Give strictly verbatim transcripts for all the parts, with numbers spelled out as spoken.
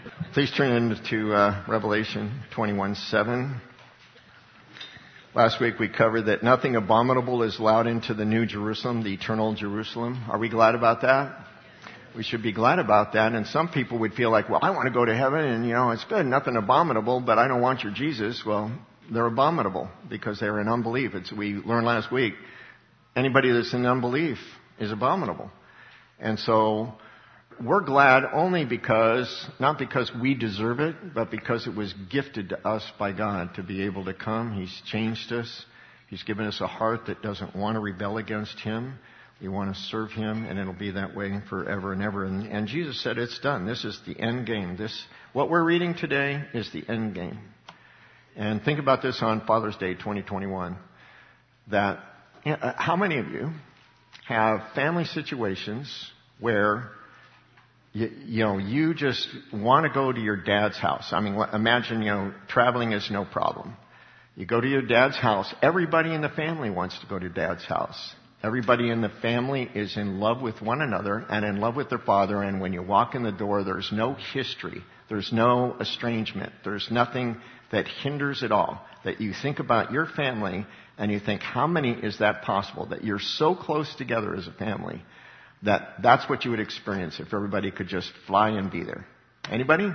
Please turn into uh, Revelation twenty-one seven. Last week we covered that nothing abominable is allowed into the New Jerusalem, the eternal Jerusalem. Are we glad about that? We should be glad about that. And some people would feel like, well, I want to go to heaven and, you know, it's good, nothing abominable, but I don't want your Jesus. Well, they're abominable because they're in unbelief. It's, we learned last week, anybody that's in unbelief is abominable. And so we're glad only because, not because we deserve it, but because it was gifted to us by God to be able to come. He's changed us. He's given us a heart that doesn't want to rebel against Him. We want to serve Him, and it'll be that way forever and ever. And, and Jesus said, it's done. This is the end game. This, what we're reading today is the end game. And think about this on Father's Day twenty twenty-one. That, you know, how many of you have family situations where You, you know, you just want to go to your dad's house. I mean, imagine, you know, traveling is no problem. You go to your dad's house. Everybody in the family wants to go to dad's house. Everybody in the family is in love with one another and in love with their father. And when you walk in the door, there's no history. There's no estrangement. There's nothing that hinders it all. That you think about your family and you think, how many is that possible? That you're so close together as a family. That that's what you would experience if everybody could just fly and be there. Anybody?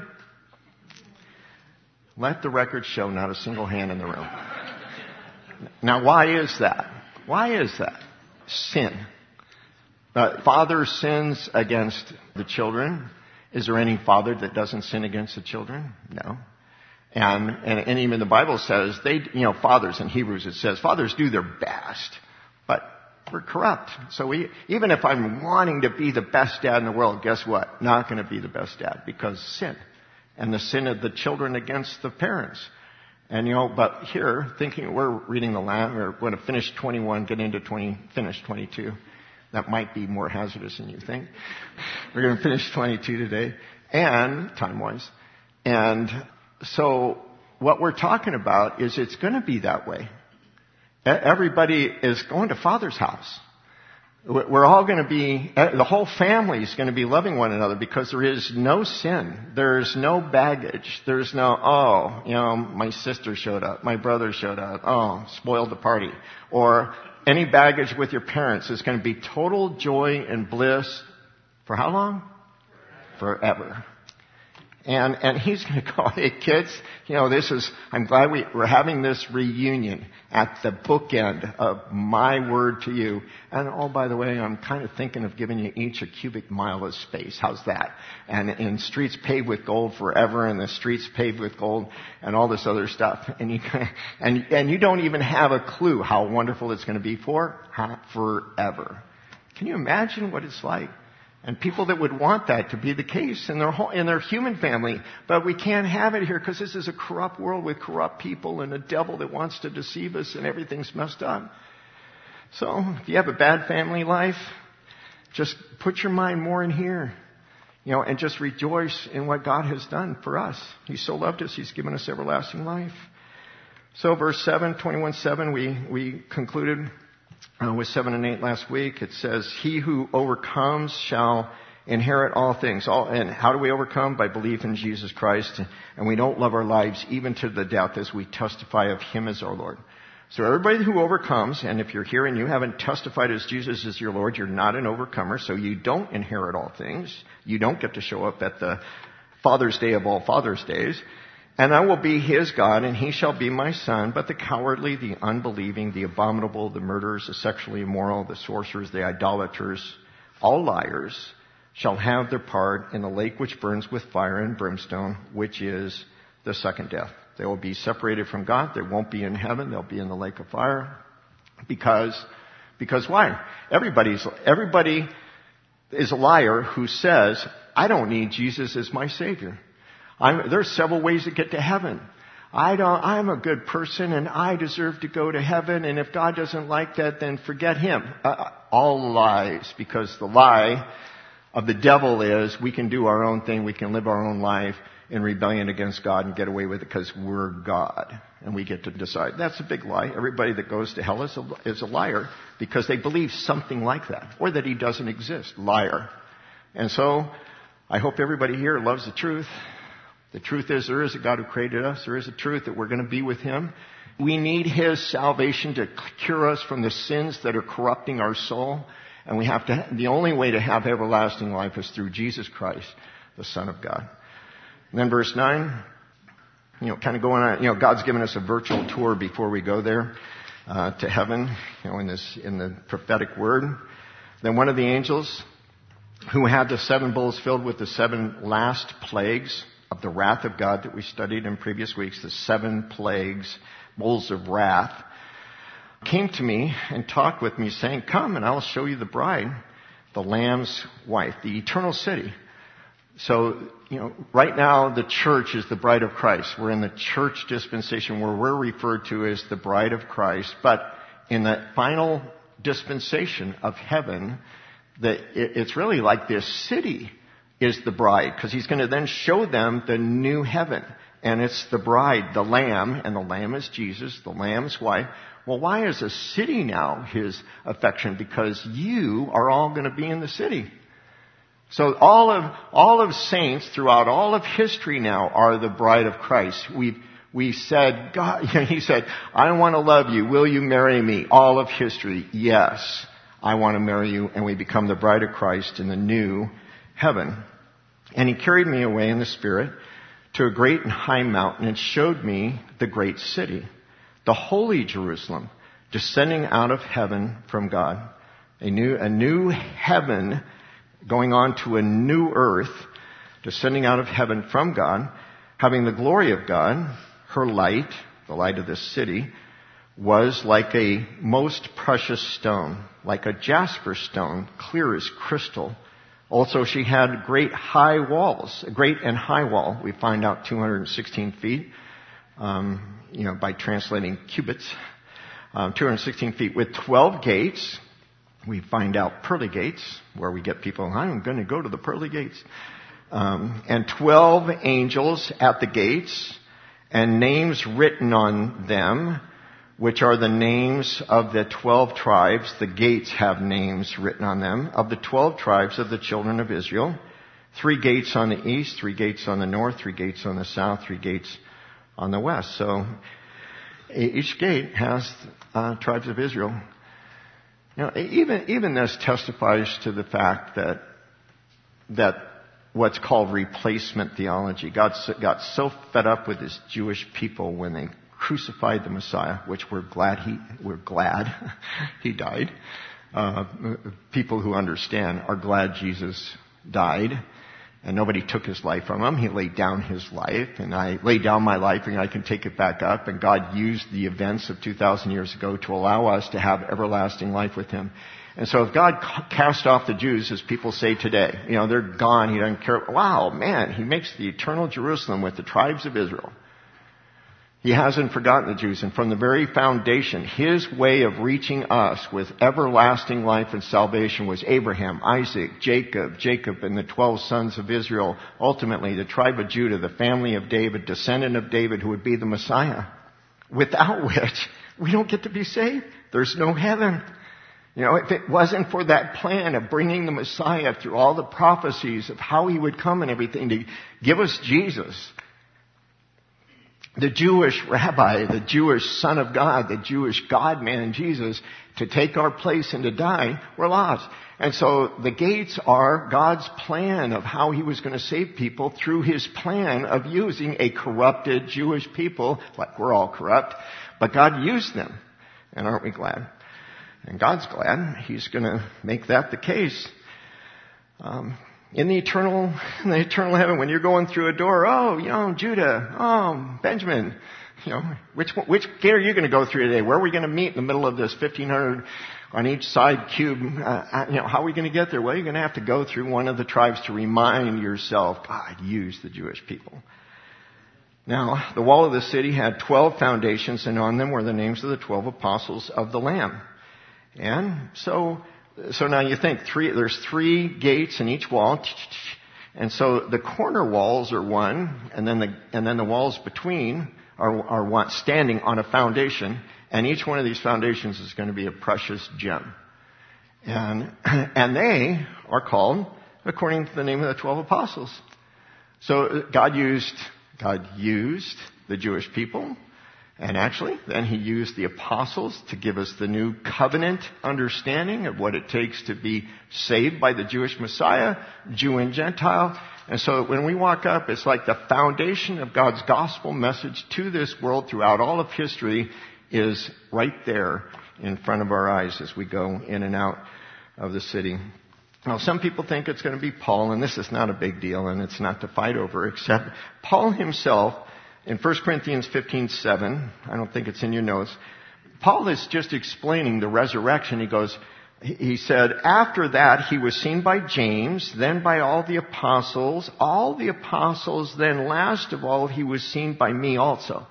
Let the record show not a single hand in the room. Now, why is that? Why is that? Sin. Uh, father sins against the children. Is there any father that doesn't sin against the children? No. And, and, and even the Bible says, they, you know, fathers in Hebrews, it says, fathers do their best, but we're corrupt. So we, even if I'm wanting to be the best dad in the world, guess what? Not going to be the best dad because sin. And the sin of the children against the parents. And you know, but here, thinking we're reading the last, we're going to finish twenty-one, get into twenty, finish twenty-two. That might be more hazardous than you think. We're going to finish twenty-two today. And, time-wise. And so, what we're talking about is it's going to be that way. Everybody is going to Father's house. We're all going to be, the whole family is going to be loving one another because there is no sin. There's no baggage. There's no, oh, you know, my sister showed up. My brother showed up. Oh, spoiled the party. Or any baggage with your parents. Is going to be total joy and bliss. For how long? Forever. And, and he's going to go, hey kids, you know, this is, I'm glad we, we're having this reunion at the bookend of my word to you. And oh, by the way, I'm kind of thinking of giving you each a cubic mile of space. How's that? And in streets paved with gold forever and the streets paved with gold and all this other stuff. And you, and, and you don't even have a clue how wonderful it's going to be for forever. Can you imagine what it's like? And people that would want that to be the case in their whole, in their human family. But we can't have it here because this is a corrupt world with corrupt people and a devil that wants to deceive us and everything's messed up. So if you have a bad family life, just put your mind more in here. You know, and just rejoice in what God has done for us. He so loved us, He's given us everlasting life. So verse seven, twenty-one seven, we, we concluded Uh, with seven and eight last week. It says, he who overcomes shall inherit all things. All, and how do we overcome? By belief in Jesus Christ. And we don't love our lives even to the death as we testify of Him as our Lord. So everybody who overcomes, and if you're here and you haven't testified as Jesus is your Lord, you're not an overcomer, so you don't inherit all things. You don't get to show up at the Father's Day of all Father's Days. And I will be his God, and he shall be my son. But the cowardly, the unbelieving, the abominable, the murderers, the sexually immoral, the sorcerers, the idolaters, all liars, shall have their part in the lake which burns with fire and brimstone, which is the second death. They will be separated from God. They won't be in heaven. They'll be in the lake of fire. Because, because why? Everybody's, everybody is a liar who says, I don't need Jesus as my Savior. I'm, there's several ways to get to heaven. I don't, I'm a good person and I deserve to go to heaven. And if God doesn't like that, then forget Him. Uh, all lies, because the lie of the devil is we can do our own thing. We can live our own life in rebellion against God and get away with it because we're God and we get to decide. That's a big lie. Everybody that goes to hell is a, is a liar because they believe something like that, or that He doesn't exist. Liar. And so I hope everybody here loves the truth. The truth is there is a God who created us. There is a truth that we're going to be with Him. We need His salvation to cure us from the sins that are corrupting our soul. And we have to, the only way to have everlasting life is through Jesus Christ, the Son of God. And then verse nine, you know, kind of going on, you know, God's given us a virtual tour before we go there, uh, to heaven, you know, in this, in the prophetic word. Then one of the angels who had the seven bowls filled with the seven last plagues of the wrath of God that we studied in previous weeks, the seven plagues, bowls of wrath, came to me and talked with me saying, come and I will show you the bride, the Lamb's wife, the eternal city. So, you know, right now the church is the bride of Christ. We're in the church dispensation where we're referred to as the bride of Christ. But in the final dispensation of heaven, that it's really like this city is the bride, because He's going to then show them the new heaven. And it's the bride, the Lamb, and the Lamb is Jesus, the Lamb's wife. Well, why is a city now His affection? Because you are all going to be in the city. So all of, all of saints throughout all of history now are the bride of Christ. We've, we said, God, He said, I want to love you. Will you marry me? All of history. Yes, I want to marry you. And we become the bride of Christ in the new heaven. And He carried me away in the Spirit to a great and high mountain and showed me the great city, the holy Jerusalem, descending out of heaven from God. A new, a new heaven going on to a new earth, descending out of heaven from God, having the glory of God. Her light, the light of this city, was like a most precious stone, like a jasper stone, clear as crystal. Also, she had great high walls, a great and high wall. We find out two hundred sixteen feet, um, you know, by translating cubits. Um, two hundred sixteen feet with twelve gates. We find out pearly gates, where we get people, I'm going to go to the pearly gates. Um, and twelve angels at the gates, and names written on them, which are the names of the twelve tribes. The gates have names written on them, of the twelve tribes of the children of Israel. Three gates on the east, three gates on the north, three gates on the south, three gates on the west. So each gate has uh, tribes of Israel. You know, even even this testifies to the fact that that what's called replacement theology. God got so fed up with His Jewish people when they crucified the Messiah, which we're glad he we're glad he died. Uh, people who understand are glad Jesus died, and nobody took His life from Him. He laid down His life, and I laid down my life, and I can take it back up. And God used the events of two thousand years ago to allow us to have everlasting life with Him. And so if God cast off the Jews, as people say today, you know, they're gone, He doesn't care. Wow, man, He makes the eternal Jerusalem with the tribes of Israel. He hasn't forgotten the Jews. And from the very foundation, His way of reaching us with everlasting life and salvation was Abraham, Isaac, Jacob, Jacob and the twelve sons of Israel. Ultimately, the tribe of Judah, the family of David, descendant of David, who would be the Messiah. Without which, we don't get to be saved. There's no heaven. You know, if it wasn't for that plan of bringing the Messiah through all the prophecies of how He would come and everything to give us Jesus, the Jewish rabbi, the Jewish Son of God, the Jewish God-man Jesus, to take our place and to die, we're lost. And so the gates are God's plan of how He was going to save people through His plan of using a corrupted Jewish people, like we're all corrupt, but God used them. And aren't we glad? And God's glad. He's going to make that the case. Um, In the eternal, in the eternal heaven, when you're going through a door, oh, you know, Judah, oh, Benjamin, you know, which which gate are you going to go through today? Where are we going to meet in the middle of this fifteen hundred on each side cube? Uh, you know, how are we going to get there? Well, you're going to have to go through one of the tribes to remind yourself, God used the Jewish people. Now, the wall of the city had twelve foundations, and on them were the names of the twelve apostles of the Lamb. And so, So now you think three, there's three gates in each wall. And so the corner walls are one, and then the, and then the walls between are, are one, standing on a foundation. And each one of these foundations is going to be a precious gem. And, and they are called according to the name of the twelve apostles. So God used God used the Jewish people, and actually then he used the apostles to give us the new covenant understanding of what it takes to be saved by the Jewish Messiah, Jew and Gentile. And so when we walk up, it's like the foundation of God's gospel message to this world throughout all of history is right there in front of our eyes as we go in and out of the city. Now, some people think it's going to be Paul, and this is not a big deal, and it's not to fight over, except Paul himself, in First Corinthians fifteen seven, I don't think it's in your notes, Paul is just explaining the resurrection. He goes, he said, after that he was seen by James, then by all the apostles, all the apostles, then last of all he was seen by me also.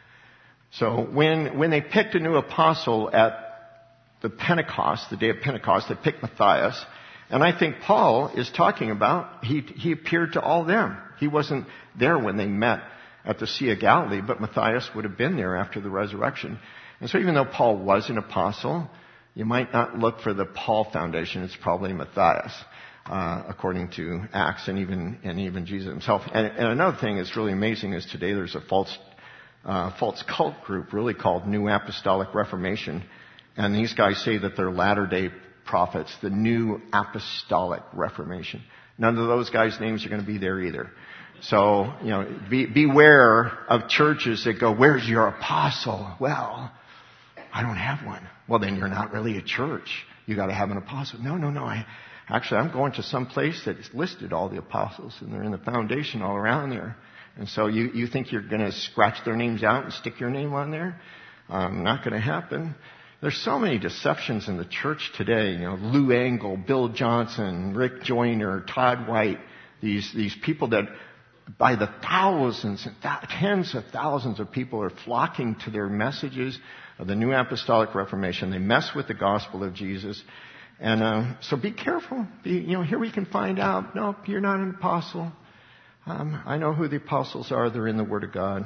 So when, when they picked a new apostle at the Pentecost, the day of Pentecost, they picked Matthias. And I think Paul is talking about, he, he appeared to all them. He wasn't there when they met at the Sea of Galilee, but Matthias would have been there after the resurrection. And so even though Paul was an apostle, you might not look for the Paul foundation. It's probably Matthias, uh, according to Acts and even, and even Jesus himself. And, and another thing that's really amazing is today there's a false, uh, false cult group really called New Apostolic Reformation. And these guys say that they're Latter-day Prophets, the New Apostolic Reformation. None of those guys' names are going to be there either. So, you know, be, beware of churches that go, where's your apostle? Well, I don't have one. Well, then you're not really a church. You got to have an apostle. No, no, no. I, actually, I'm going to some place that's listed all the apostles, and they're in the foundation all around there. And so you, you think you're going to scratch their names out and stick your name on there? Um, not going to happen. There's so many deceptions in the church today. You know, Lou Engle, Bill Johnson, Rick Joyner, Todd White. These these people that, by the thousands and th- tens of thousands of people are flocking to their messages of the New Apostolic Reformation. They mess with the gospel of Jesus, and uh, so be careful. Be, you know, here we can find out. No, you're not an apostle. Um, I know who the apostles are. They're in the Word of God.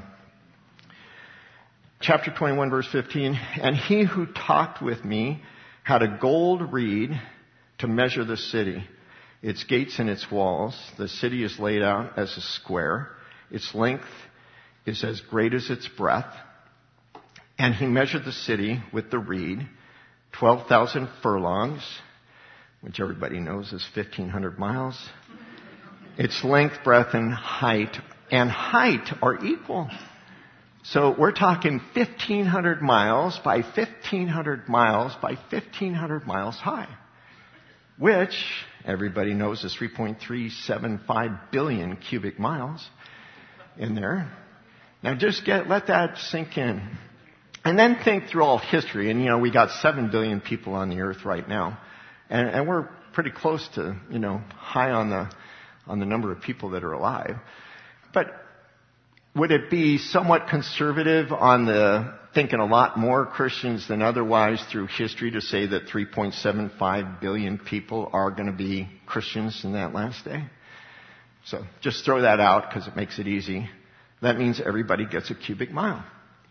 Chapter twenty-one, verse fifteen, and he who talked with me had a gold reed to measure the city, its gates and its walls. The city is laid out as a square. Its length is as great as its breadth. And he measured the city with the reed, twelve thousand furlongs, which everybody knows is fifteen hundred miles. Its length, breadth, and height, and height are equal. So we're talking fifteen hundred miles by fifteen hundred miles by fifteen hundred miles high, which everybody knows is three point three seven five billion cubic miles in there. Now just get, let that sink in. And then think through all history. And, you know, we got seven billion people on the earth right now. And, and we're pretty close to, you know, high on the, on the number of people that are alive. But would it be somewhat conservative on the thinking a lot more Christians than otherwise through history to say that three point seven five billion people are going to be Christians in that last day? So just throw that out because it makes it easy. That means everybody gets a cubic mile.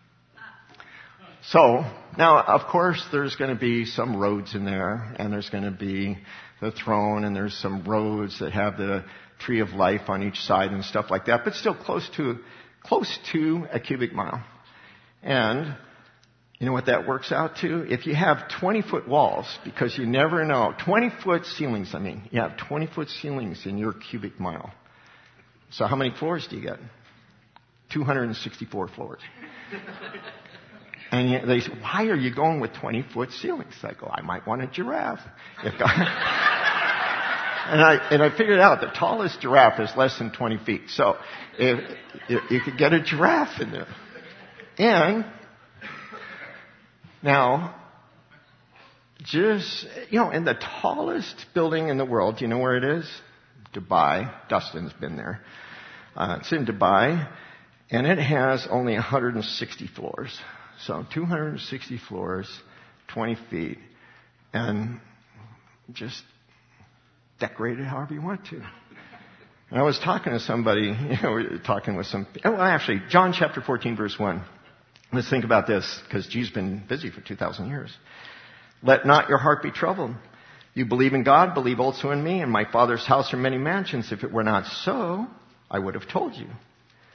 So now, of course, there's going to be some roads in there, and there's going to be the throne, and there's some roads that have the tree of life on each side and stuff like that, but still close to close to a cubic mile. And you know what that works out to? If you have twenty-foot walls, because you never know, twenty-foot ceilings, I mean, you have twenty-foot ceilings in your cubic mile. So how many floors do you get? two hundred sixty-four floors. And they say, why are you going with twenty-foot ceilings? I go, I might want a giraffe. If God... and I and I figured out the tallest giraffe is less than twenty feet. So if, if you could get a giraffe in there. And now, just, you know, in the tallest building in the world, do you know where it is? Dubai. Dustin's been there. Uh, it's in Dubai, and it has only one hundred sixty floors. So two hundred sixty floors, twenty feet, and just decorate it however you want to. And I was talking to somebody, you know, we were talking with some, well, actually, John chapter fourteen, verse one. Let's think about this, because Jesus has been busy for two thousand years. Let not your heart be troubled. You believe in God, believe also in me. In my Father's house are many mansions. If it were not so, I would have told you.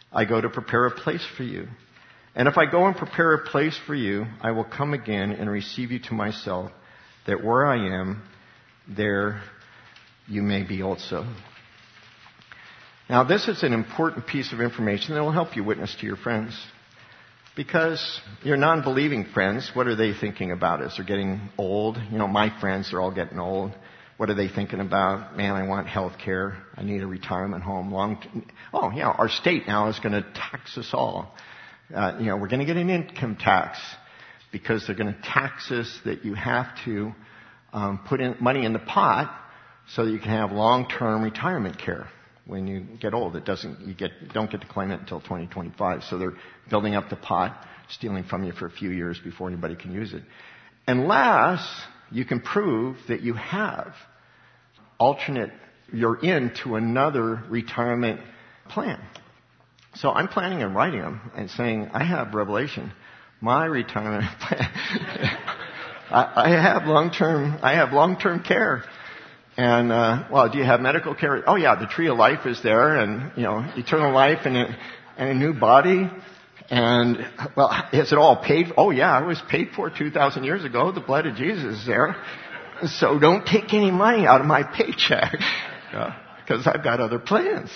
I go to prepare a place for you. And if I go and prepare a place for you, I will come again and receive you to myself, that where I am, there you may be also. Now, this is an important piece of information that will help you witness to your friends. Because your non-believing friends, what are they thinking about as they're getting old? You know, my friends are all getting old. What are they thinking about? Man, I want health care. I need a retirement home. Long. T- oh, yeah, our state now is going to tax us all. Uh, you know, we're going to get an income tax because they're going to tax us that you have to um, put in money in the pot so that you can have long-term retirement care when you get old. It doesn't, you get, don't get to claim it until twenty twenty-five. So they're building up the pot, stealing from you for a few years before anybody can use it. Unless you can prove that you have alternate, you're into another retirement plan. So I'm planning on writing them and saying, I have Revelation. My retirement plan. I, I have long-term, I have long-term care. And, uh, well, do you have medical care? Oh yeah, the tree of life is there and, you know, eternal life and a, and a new body. And, well, is it all paid? Oh yeah, it was paid for two thousand years ago. The blood of Jesus is there. So don't take any money out of my paycheck. Because uh, I've got other plans.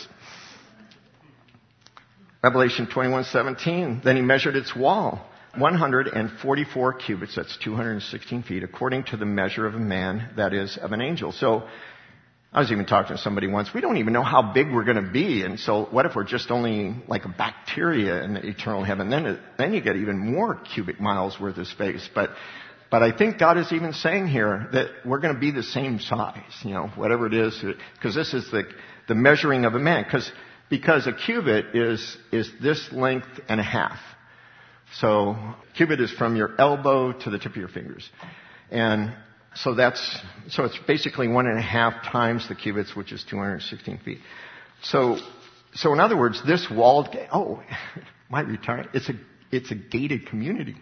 Revelation twenty-one seventeen. Then he measured its wall, one hundred forty-four cubits, that's two hundred sixteen feet, according to the measure of a man, that is, of an angel. So, I was even talking to somebody once, we don't even know how big we're going to be, and so what if we're just only like a bacteria in the eternal heaven? Then it, then you get even more cubic miles worth of space. But, but I think God is even saying here that we're going to be the same size, you know, whatever it is, because this is the, the measuring of a man, because Because a cubit is, is this length and a half. So, cubit is from your elbow to the tip of your fingers. And so that's, so it's basically one and a half times the cubits, which is two hundred sixteen feet. So, so in other words, this walled gate, oh, my retirement, it's a, it's a gated community.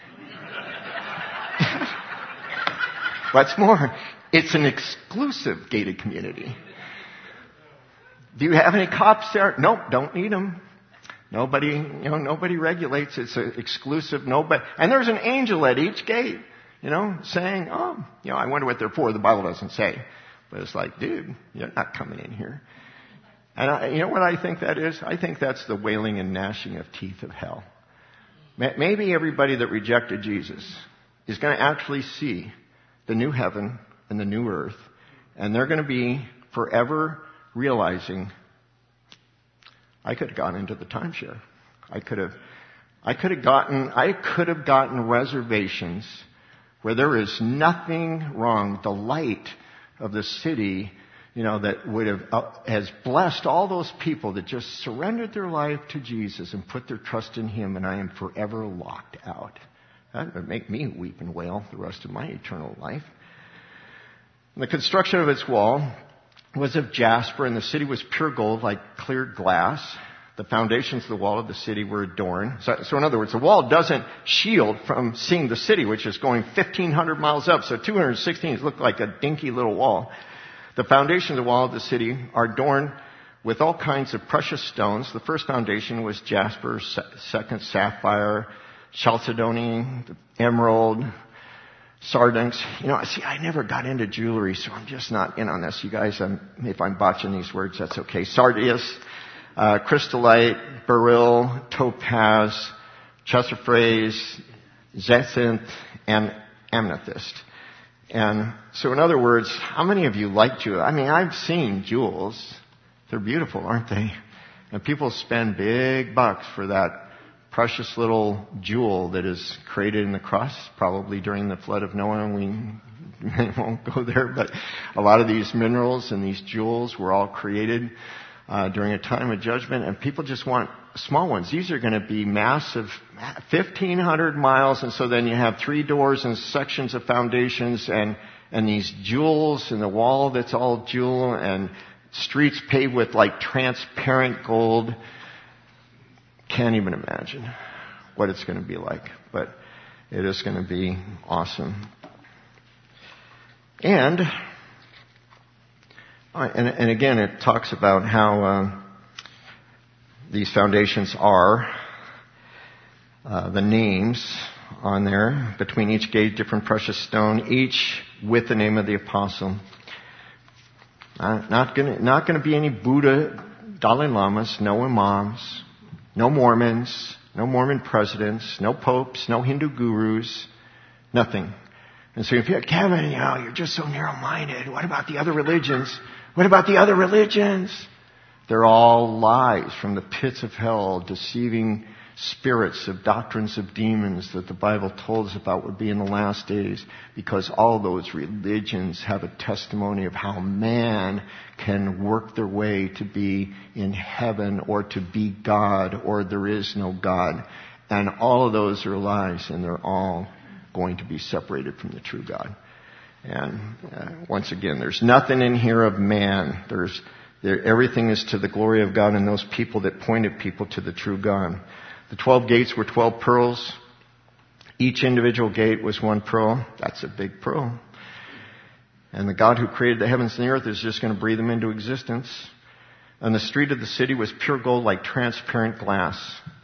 What's more, it's an exclusive gated community. Do you have any cops there? Nope, don't need them. Nobody, you know, nobody regulates. It's an exclusive, nobody. And there's an angel at each gate, you know, saying, oh, you know, I wonder what they're for. The Bible doesn't say. But it's like, dude, you're not coming in here. And I, you know what I think that is? I think that's the wailing and gnashing of teeth of hell. Maybe everybody that rejected Jesus is going to actually see the new heaven and the new earth. And they're going to be forever realizing, I could have gone into the timeshare. I could have, I could have gotten, I could have gotten reservations where there is nothing wrong. The light of the city, you know, that would have, uh, has blessed all those people that just surrendered their life to Jesus and put their trust in Him, and I am forever locked out. That would make me weep and wail the rest of my eternal life. And the construction of its wall was of jasper, and the city was pure gold like clear glass. The foundations of the wall of the city were adorned. So, so in other words, the wall doesn't shield from seeing the city, which is going fifteen hundred miles up. So two hundred sixteen look like a dinky little wall. The foundations of the wall of the city are adorned with all kinds of precious stones. The first foundation was jasper, second sapphire, chalcedony, emerald, sardonyx. You know, see, I never got into jewelry, so I'm just not in on this. You guys, I'm, if I'm botching these words, that's okay. Sardius, uh, crystallite, beryl, topaz, chrysoprase, jacinth, and amethyst. And so in other words, how many of you like jewelry? I mean, I've seen jewels. They're beautiful, aren't they? And people spend big bucks for that precious little jewel that is created in the crust, probably during the flood of Noah. We won't go there, but a lot of these minerals and these jewels were all created uh, during a time of judgment, and people just want small ones. These are going to be massive, fifteen hundred miles, and so then you have three doors and sections of foundations and, and these jewels in the wall that's all jewel, and streets paved with like transparent gold. Can't even imagine what it's going to be like, but it is going to be awesome. And, and, and again, it talks about how uh, these foundations are uh, the names on there. Between each gate, different precious stone, each with the name of the apostle. Uh, not going to not going to be any Buddha, Dalai Lamas, no imams, no Mormons, no Mormon presidents, no popes, no Hindu gurus, nothing. And so if you're, Kevin, you know, you're just so narrow-minded. What about the other religions? What about the other religions? They're all lies from the pits of hell, deceiving spirits of doctrines of demons that the Bible told us about would be in the last days, because all those religions have a testimony of how man can work their way to be in heaven or to be God, or there is no God. And all of those are lies, and they're all going to be separated from the true God. And uh, once again, there's nothing in here of man. There's there, everything is to the glory of God and those people that pointed people to the true God. The twelve gates were twelve pearls. Each individual gate was one pearl. That's a big pearl. And the God who created the heavens and the earth is just going to breathe them into existence. And the street of the city was pure gold like transparent glass.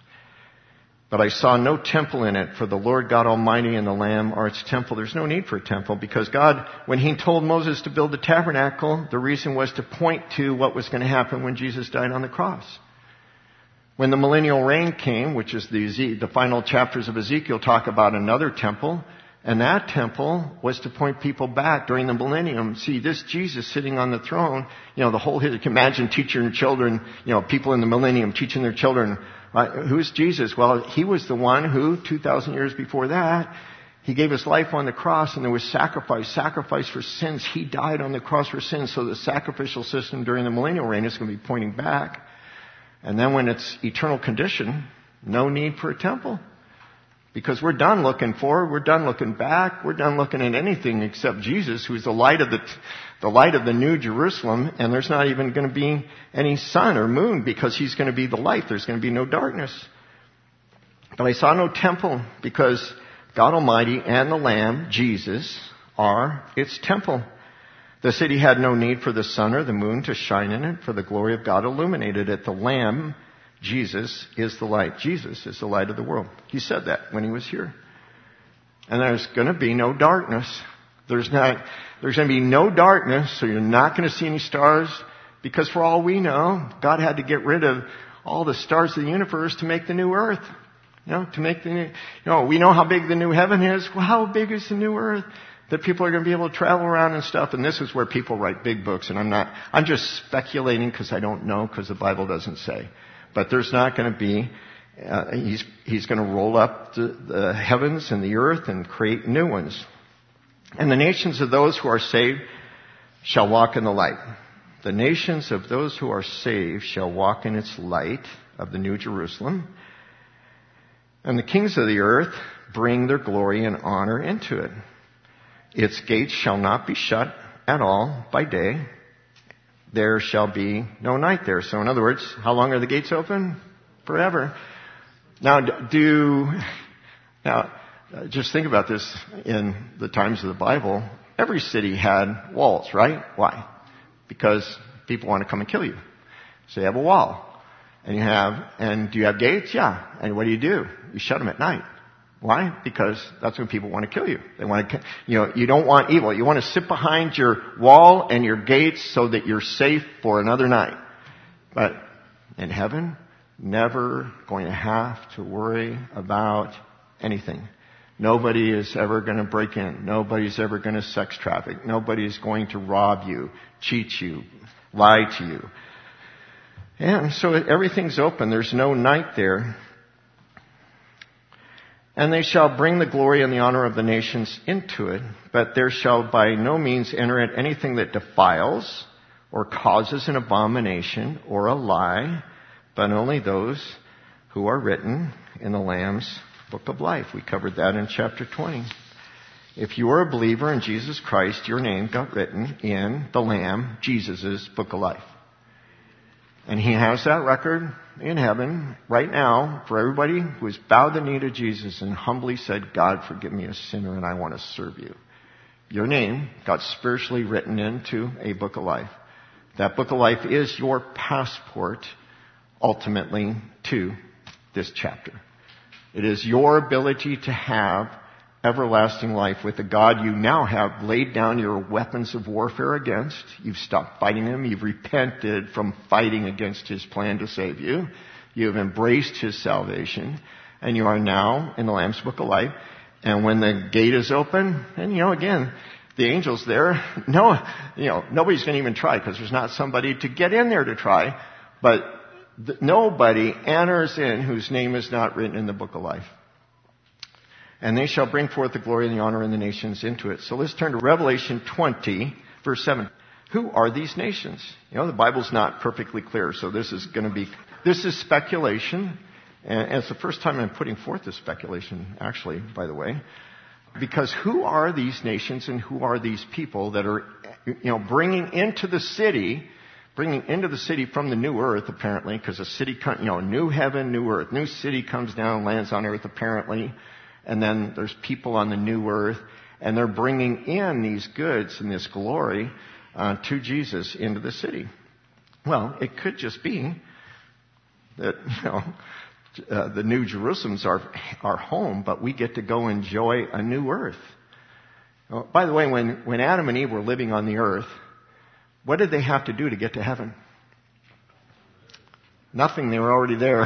But I saw no temple in it, for the Lord God Almighty and the Lamb are its temple. There's no need for a temple, because God, when He told Moses to build the tabernacle, the reason was to point to what was going to happen when Jesus died on the cross. When the millennial reign came, which is the, the final chapters of Ezekiel talk about another temple, and that temple was to point people back during the millennium. See, this Jesus sitting on the throne, you know, the whole, imagine teaching children, you know, people in the millennium teaching their children, right? Who's Jesus? Well, He was the one who, two thousand years before that, He gave His life on the cross, and there was sacrifice, sacrifice for sins. He died on the cross for sins, so the sacrificial system during the millennial reign is going to be pointing back. And then when it's eternal condition, no need for a temple. Because we're done looking forward, we're done looking back, we're done looking at anything except Jesus, who's the light of the, the light of the new Jerusalem, and there's not even going to be any sun or moon, because He's going to be the light. There's going to be no darkness. But I saw no temple, because God Almighty and the Lamb, Jesus, are its temple. The city had no need for the sun or the moon to shine in it, for the glory of God illuminated it. The Lamb, Jesus, is the light. Jesus is the light of the world. He said that when He was here. And there's going to be no darkness. There's not, there's going to be no darkness, so you're not going to see any stars, because for all we know, God had to get rid of all the stars of the universe to make the new earth. You know, to make the new, you know, we know how big the new heaven is. Well, how big is the new earth? That people are going to be able to travel around and stuff. And this is where people write big books. And I'm not, I'm just speculating because I don't know, because the Bible doesn't say. But there's not going to be, uh, he's, he's going to roll up the, the heavens and the earth and create new ones. And the nations of those who are saved shall walk in the light. The nations of those who are saved shall walk in its light of the new Jerusalem. And the kings of the earth bring their glory and honor into it. Its gates shall not be shut at all by day. There shall be no night there. So in other words, how long are the gates open? Forever. Now, do, now, just think about this in the times of the Bible. Every city had walls, right? Why? Because people want to come and kill you. So you have a wall. And you have, and do you have gates? Yeah. And what do you do? You shut them at night. Why? Because that's when people want to kill you. They want to, you know, you don't want evil. You want to sit behind your wall and your gates so that you're safe for another night. But in heaven, never going to have to worry about anything. Nobody is ever going to break in. Nobody's ever going to sex traffic. Nobody's going to rob you, cheat you, lie to you. And so everything's open. There's no night there. And they shall bring the glory and the honor of the nations into it, but there shall by no means enter it anything that defiles or causes an abomination or a lie, but only those who are written in the Lamb's book of life. We covered that in chapter twenty. If you are a believer in Jesus Christ, your name got written in the Lamb, Jesus' book of life. And He has that record in heaven right now for everybody who has bowed the knee to Jesus and humbly said, God, forgive me a sinner and I want to serve you. Your name got spiritually written into a book of life. That book of life is your passport ultimately to this chapter. It is your ability to have everlasting life with the God you now have laid down your weapons of warfare against. You've stopped fighting him. You've repented from fighting against his plan to save you. You have embraced his salvation. And you are now in the Lamb's Book of Life. And when the gate is open, and you know, again, the angel's there. No, you know, nobody's going to even try because there's not somebody to get in there to try. But th- nobody enters in whose name is not written in the Book of Life. And they shall bring forth the glory and the honor in the nations into it. So let's turn to Revelation twenty, verse seven. Who are these nations? You know, the Bible's not perfectly clear, so this is going to be, this is speculation. And it's the first time I'm putting forth this speculation, actually, by the way. Because who are these nations and who are these people that are, you know, bringing into the city, bringing into the city from the new earth, apparently, because a city, you know, new heaven, new earth. New city comes down, lands on earth, apparently. And then there's people on the new earth, and they're bringing in these goods and this glory uh, to Jesus into the city. Well, it could just be that, you know, uh, the New Jerusalem's our, our home, but we get to go enjoy a new earth. Well, by the way, when, when Adam and Eve were living on the earth, what did they have to do to get to heaven? Nothing. They were already there.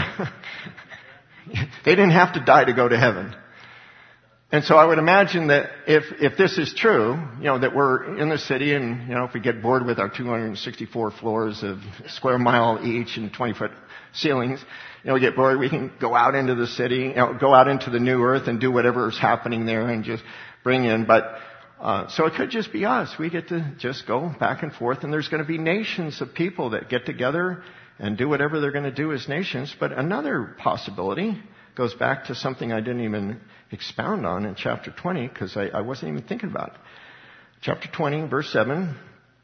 They didn't have to die to go to heaven. And so I would imagine that if, if this is true, you know, that we're in the city and, you know, if we get bored with our two hundred sixty-four floors of square mile each and twenty foot ceilings, you know, we get bored, we can go out into the city, you know, go out into the new earth and do whatever is happening there and just bring in. But, uh, so it could just be us. We get to just go back and forth, and there's going to be nations of people that get together and do whatever they're going to do as nations. But another possibility goes back to something I didn't even expound on in chapter twenty because I, I wasn't even thinking about it. Chapter twenty, verse seven.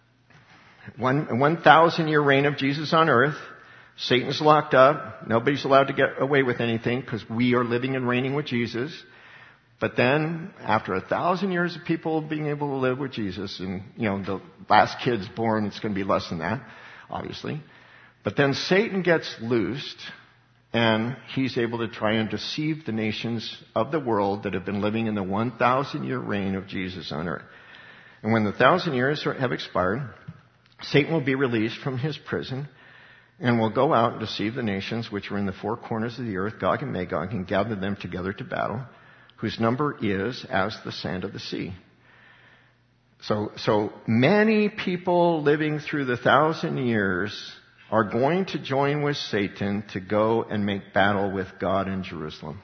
One, one thousand year reign of Jesus on earth. Satan's locked up. Nobody's allowed to get away with anything because we are living and reigning with Jesus. But then, after a thousand years of people being able to live with Jesus, and, you know, the last kid's born, it's going to be less than that, obviously. But then Satan gets loosed, and he's able to try and deceive the nations of the world that have been living in the one thousand year reign of Jesus on earth. And when the thousand years have expired, Satan will be released from his prison and will go out and deceive the nations which are in the four corners of the earth, Gog and Magog, and gather them together to battle, whose number is as the sand of the sea. So, so many people living through the thousand years are going to join with Satan to go and make battle with God in Jerusalem.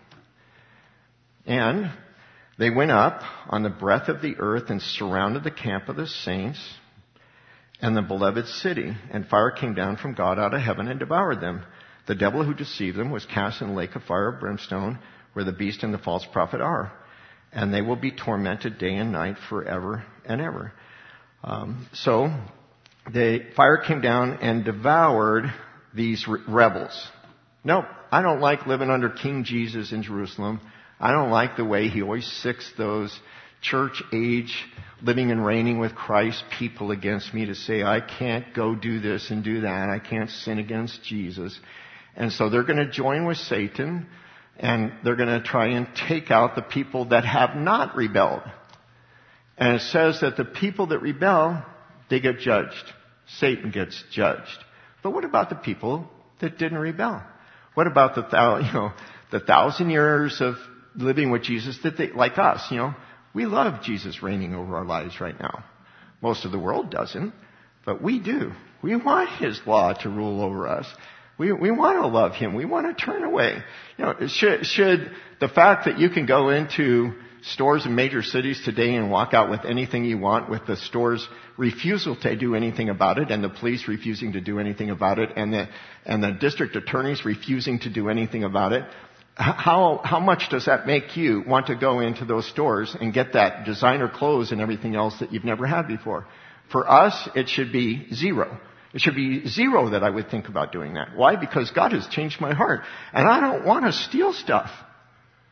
And they went up on the breadth of the earth and surrounded the camp of the saints and the beloved city. And fire came down from God out of heaven and devoured them. The devil who deceived them was cast in the lake of fire of brimstone, where the beast and the false prophet are. And they will be tormented day and night forever and ever. Um, so... The fire came down and devoured these re- rebels. Nope, I don't like living under King Jesus in Jerusalem. I don't like the way he always sicks those church age, living and reigning with Christ people against me to say, I can't go do this and do that. I can't sin against Jesus. And so they're going to join with Satan, and they're going to try and take out the people that have not rebelled. And it says that the people that rebel, they get judged. Satan gets judged. But what about the people that didn't rebel? What about the thou, you know, the thousand years of living with Jesus that they, like us, you know, we love Jesus reigning over our lives right now. Most of the world doesn't, but we do. We want his law to rule over us. We, we want to love him. We want to turn away. You know, should, should the fact that you can go into stores in major cities today and walk out with anything you want, with the store's refusal to do anything about it, and the police refusing to do anything about it, and the and the district attorneys refusing to do anything about it, how how much does that make you want to go into those stores and get that designer clothes and everything else that you've never had before? For us, it should be zero. It should be zero that I would think about doing that. Why? Because God has changed my heart, and I don't want to steal stuff.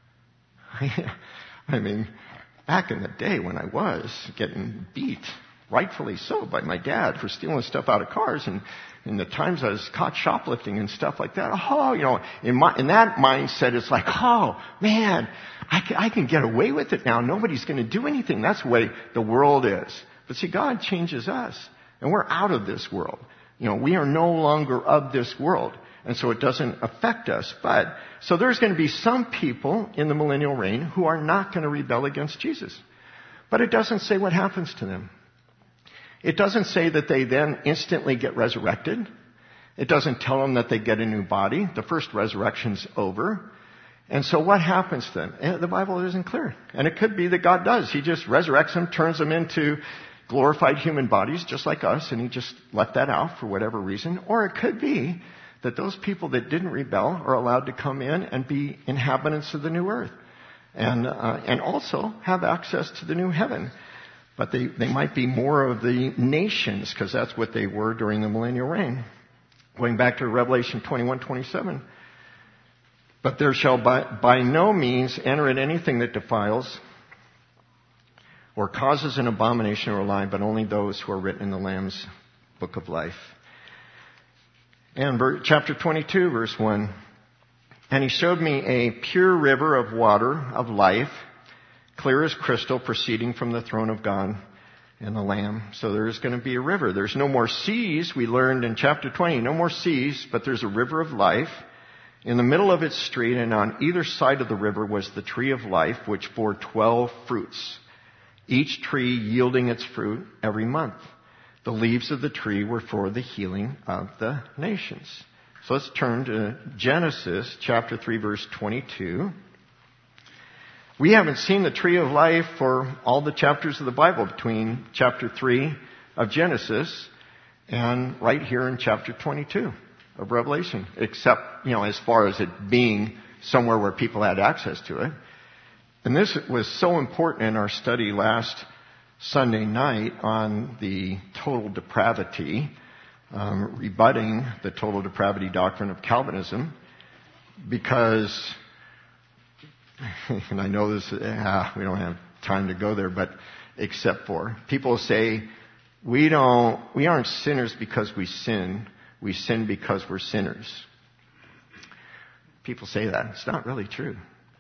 I mean, back in the day when I was getting beat rightfully so, by my dad for stealing stuff out of cars, and in the times I was caught shoplifting and stuff like that. Oh, you know, in my, in that mindset, it's like, oh, man, I can, I can get away with it now. Nobody's going to do anything. That's the way the world is. But see, God changes us, and we're out of this world. You know, we are no longer of this world, and so it doesn't affect us. But, so there's going to be some people in the millennial reign who are not going to rebel against Jesus. But it doesn't say what happens to them. It doesn't say that they then instantly get resurrected. It doesn't tell them that they get a new body. The first resurrection's over. And so what happens to them? The Bible isn't clear. And it could be that God does. He just resurrects them, turns them into glorified human bodies just like us, and he just left that out for whatever reason. Or it could be that those people that didn't rebel are allowed to come in and be inhabitants of the new earth. And, uh, and also have access to the new heaven. But they, they might be more of the nations, because that's what they were during the millennial reign. Going back to Revelation twenty-one twenty-seven. But there shall by, by no means enter in anything that defiles or causes an abomination or a lie, but only those who are written in the Lamb's book of life. And ver, chapter twenty-two, verse one. And he showed me a pure river of water of life, clear as crystal, proceeding from the throne of God and the Lamb. So there's going to be a river. There's no more seas. We learned in chapter twenty, no more seas, but there's a river of life. In the middle of its street and on either side of the river was the tree of life, which bore twelve fruits, each tree yielding its fruit every month. The leaves of the tree were for the healing of the nations. So let's turn to Genesis chapter three, verse twenty-two. We haven't seen the tree of life for all the chapters of the Bible, between chapter three of Genesis and right here in chapter twenty-two of Revelation, except, you know, as far as it being somewhere where people had access to it. And this was so important in our study last Sunday night on the total depravity, um, rebutting the total depravity doctrine of Calvinism, because, and I know this, ah, we don't have time to go there, but except for, people say, we don't, we aren't sinners because we sin, we sin because we're sinners. People say that. It's not really true.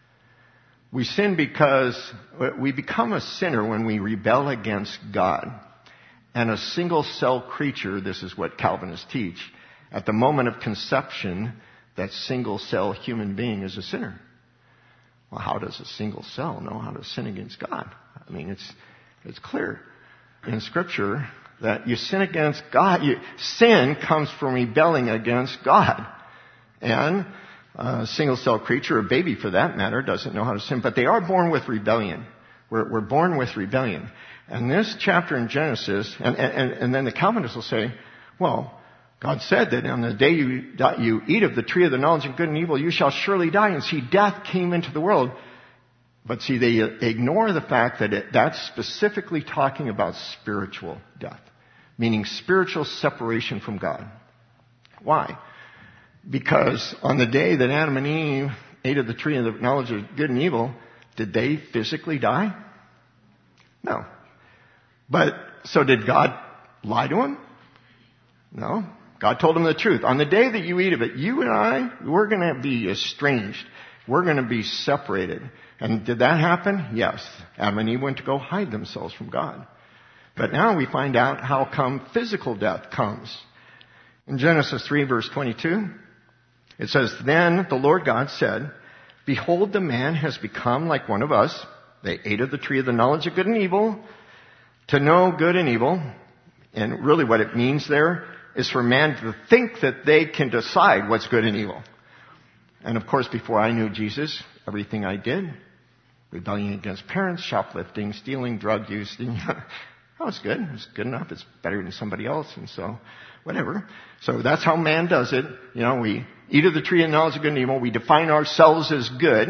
We sin because we become a sinner when we rebel against God. And a single-cell creature, this is what Calvinists teach, at the moment of conception, that single-cell human being is a sinner. Well, how does a single cell know how to sin against God? I mean, it's it's clear in Scripture that you sin against God. You, sin comes from rebelling against God. And a single-cell creature, a baby for that matter, doesn't know how to sin. But they are born with rebellion. We're, we're born with rebellion. And this chapter in Genesis, and, and, and then the Calvinists will say, well, God said that on the day you, you eat of the tree of the knowledge of good and evil, you shall surely die. And see, death came into the world. But see, they ignore the fact that it, that's specifically talking about spiritual death, meaning spiritual separation from God. Why? Because on the day that Adam and Eve ate of the tree of the knowledge of good and evil, did they physically die? No. But, so did God lie to them? No. God told them the truth. On the day that you eat of it, you and I, we're going to be estranged. We're going to be separated. And did that happen? Yes. Adam and Eve went to go hide themselves from God. But now we find out how come physical death comes. In Genesis three, verse twenty-two, it says, Then the Lord God said, Behold, the man has become like one of us. They ate of the tree of the knowledge of good and evil, to know good and evil. And really what it means there is for man to think that they can decide what's good and evil. And of course, before I knew Jesus, everything I did, rebellion against parents, shoplifting, stealing, drug use, that was good. It was good enough. It's better than somebody else. And so, whatever. So that's how man does it. You know, we eat of the tree of knowledge of good and evil. We define ourselves as good.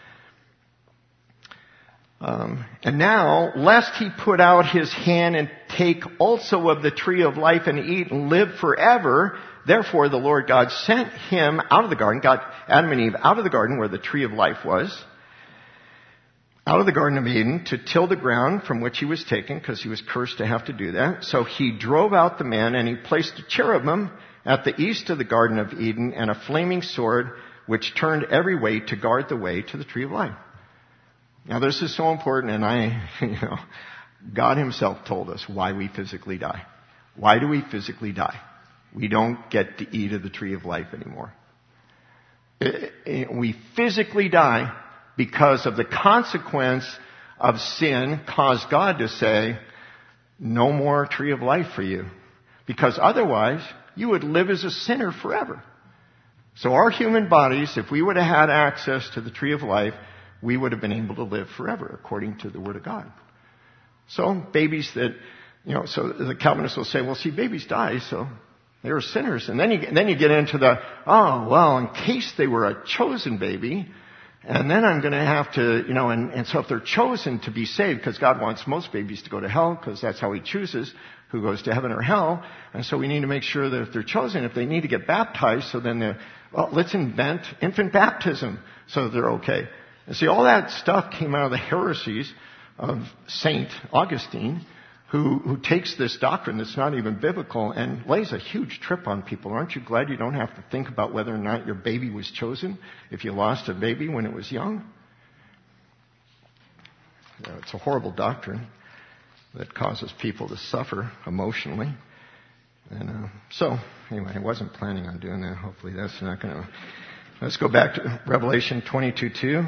Um, and now, lest he put out his hand and take also of the tree of life and eat and live forever, therefore the Lord God sent him out of the garden, got Adam and Eve out of the garden where the tree of life was, out of the Garden of Eden to till the ground from which he was taken, because he was cursed to have to do that. So he drove out the man, and he placed a cherubim at the east of the Garden of Eden and a flaming sword which turned every way to guard the way to the tree of life. Now this is so important, and I, you know, God himself told us why we physically die. Why do we physically die? We don't get to eat of the tree of life anymore. We physically die because of the consequence of sin caused God to say, no more tree of life for you. Because otherwise, you would live as a sinner forever. So our human bodies, if we would have had access to the tree of life, we would have been able to live forever, according to the Word of God. So babies that, you know, so the Calvinists will say, well, see, babies die, so they were sinners. And then you, then you get into the, oh, well, in case they were a chosen baby, and then I'm going to have to, you know, and, and so if they're chosen to be saved, because God wants most babies to go to hell, because that's how he chooses who goes to heaven or hell. And so we need to make sure that if they're chosen, if they need to get baptized, so then they're, well, let's invent infant baptism so that they're okay. And see, all that stuff came out of the heresies of Saint Augustine, who, who takes this doctrine that's not even biblical and lays a huge trip on people. Aren't you glad you don't have to think about whether or not your baby was chosen if you lost a baby when it was young? You know, it's a horrible doctrine that causes people to suffer emotionally. And uh, so, anyway, I wasn't planning on doing that. Hopefully that's not going to... Let's go back to Revelation twenty-two two.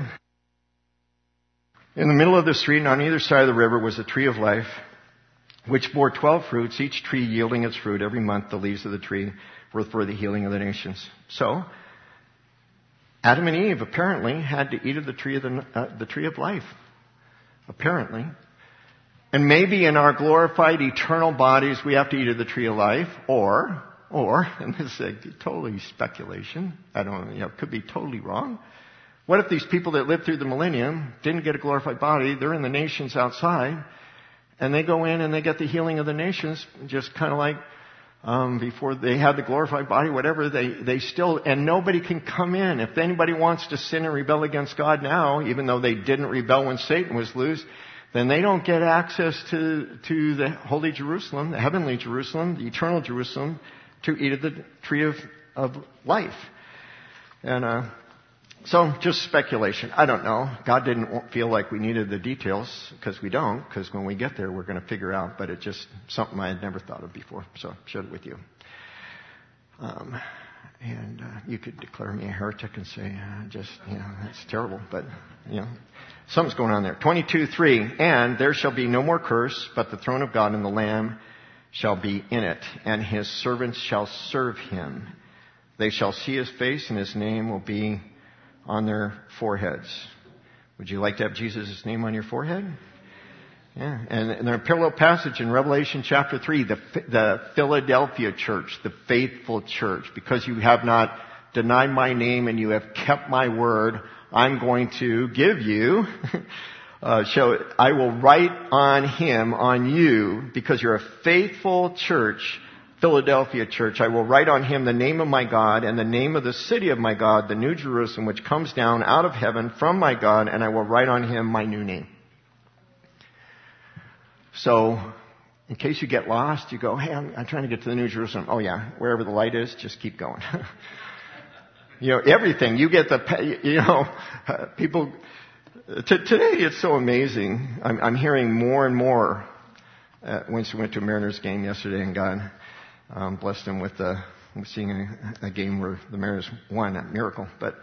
In the middle of the street and on either side of the river was a tree of life, which bore twelve fruits, each tree yielding its fruit every month. The leaves of the tree were for the healing of the nations. So, Adam and Eve apparently had to eat of the tree of the, uh, the tree of life. Apparently. And maybe in our glorified eternal bodies we have to eat of the tree of life, or, or, and this is a totally speculation, I don't know, you know, it could be totally wrong. What if these people that lived through the millennium didn't get a glorified body, they're in the nations outside, and they go in and they get the healing of the nations, just kind of like um, before they had the glorified body, whatever, they, they still, and nobody can come in. If anybody wants to sin and rebel against God now, even though they didn't rebel when Satan was loose, then they don't get access to, to the holy Jerusalem, the heavenly Jerusalem, the eternal Jerusalem, to eat of the tree of, of life. And, uh, so just speculation. I don't know. God didn't feel like we needed the details, because we don't, because when we get there we're going to figure out, but it's just something I had never thought of before, so I shared it with you. Um, and uh, you could declare me a heretic and say, uh, just, you know, that's terrible, but, you know, something's going on there. twenty-two three, and there shall be no more curse, but the throne of God and the Lamb shall be in it, and his servants shall serve him. They shall see his face, and his name will be on their foreheads. Would you like to have Jesus' name on your forehead? Yeah. And, and there's a parallel passage in Revelation chapter three, the, the Philadelphia church, the faithful church. Because you have not denied my name and you have kept my word, I'm going to give you, uh, show, I will write on him, on you, because you're a faithful church, Philadelphia church, I will write on him the name of my God and the name of the city of my God, the new Jerusalem, which comes down out of heaven from my God, and I will write on him my new name. So, in case you get lost, you go, hey, I'm, I'm trying to get to the new Jerusalem. Oh yeah, wherever the light is, just keep going. You know, everything. You get the, you know, people, t- today it's so amazing. I'm, I'm hearing more and more. Uh, once we went to a Mariners game yesterday, and God um, blessed him with uh, seeing a, a game where the Mariners won, a miracle. But,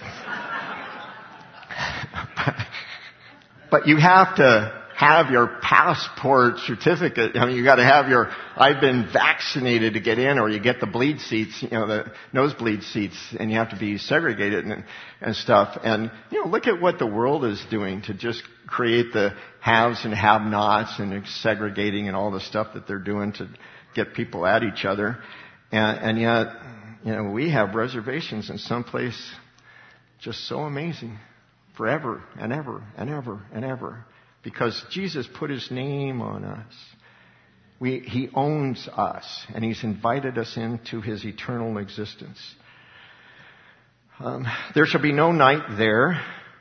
but, but you have to have your passport certificate. I mean, you got to have your, I've been vaccinated to get in, or you get the bleed seats, you know, the nosebleed seats, and you have to be segregated and, and stuff. And, you know, look at what the world is doing to just create the haves and have-nots and segregating and all the stuff that they're doing to get people at each other. And, and yet, you know, we have reservations in some place just so amazing forever and ever and ever and ever. Because Jesus put his name on us. We, he owns us, and he's invited us into his eternal existence. Um, there shall be no night there.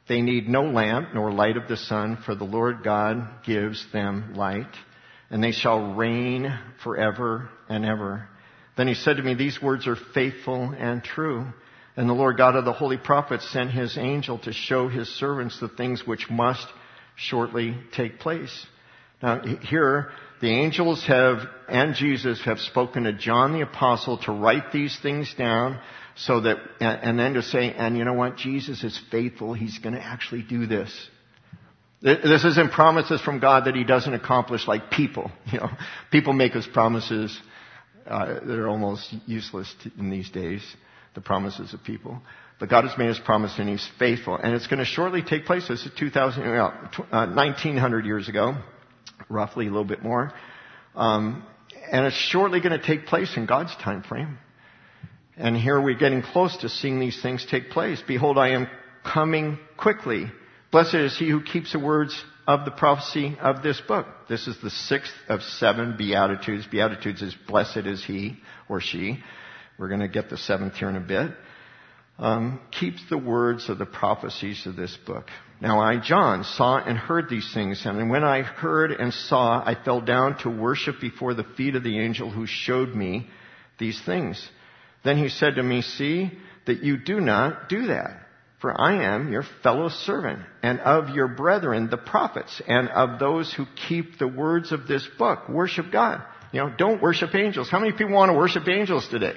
They need no lamp nor light of the sun, for the Lord God gives them light, and they shall reign forever and ever. Then he said to me, these words are faithful and true. And the Lord God of the holy prophets sent his angel to show his servants the things which must shortly take place. Now here, the angels have, and Jesus have spoken to John the Apostle to write these things down so that, and then to say, and you know what, Jesus is faithful, he's going to actually do this. This isn't promises from God that he doesn't accomplish like people. You know, people make us promises, uh, that are almost useless in these days, the promises of people. But God has made his promise and he's faithful. And it's going to shortly take place. This is two thousand, uh, nineteen hundred years ago. Roughly a little bit more. Um, and it's shortly going to take place in God's time frame. And here we're getting close to seeing these things take place. Behold, I am coming quickly. Blessed is he who keeps the words of the prophecy of this book. This is the sixth of seven Beatitudes. Beatitudes is blessed is he or she. We're going to get the seventh here in a bit. Um, keeps the words of the prophecies of this book. Now I, John, saw and heard these things, and when I heard and saw, I fell down to worship before the feet of the angel who showed me these things. Then he said to me, see that you do not do that, for I am your fellow servant, and of your brethren, the prophets, and of those who keep the words of this book. Worship God. You know, don't worship angels. How many people want to worship angels today?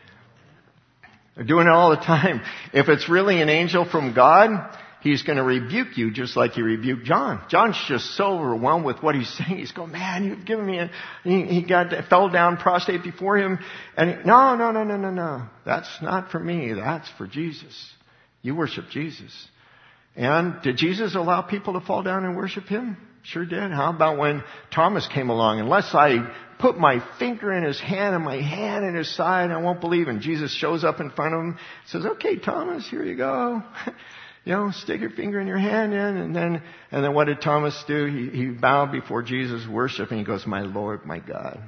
They're doing it all the time. If it's really an angel from God, he's going to rebuke you just like he rebuked John. John's just so overwhelmed with what he's saying. He's going, man, you've given me a... He, he got fell down prostrate before him. And he, no, no, no, no, no, no. That's not for me. That's for Jesus. You worship Jesus. And did Jesus allow people to fall down and worship him? Sure did. How about when Thomas came along? Unless I put my finger in his hand and my hand in his side, I won't believe. And Jesus shows up in front of him, says, okay, Thomas, here you go. You know, stick your finger in your hand in. And then, and then what did Thomas do? He, he bowed before Jesus, worship, and he goes, my Lord, my God.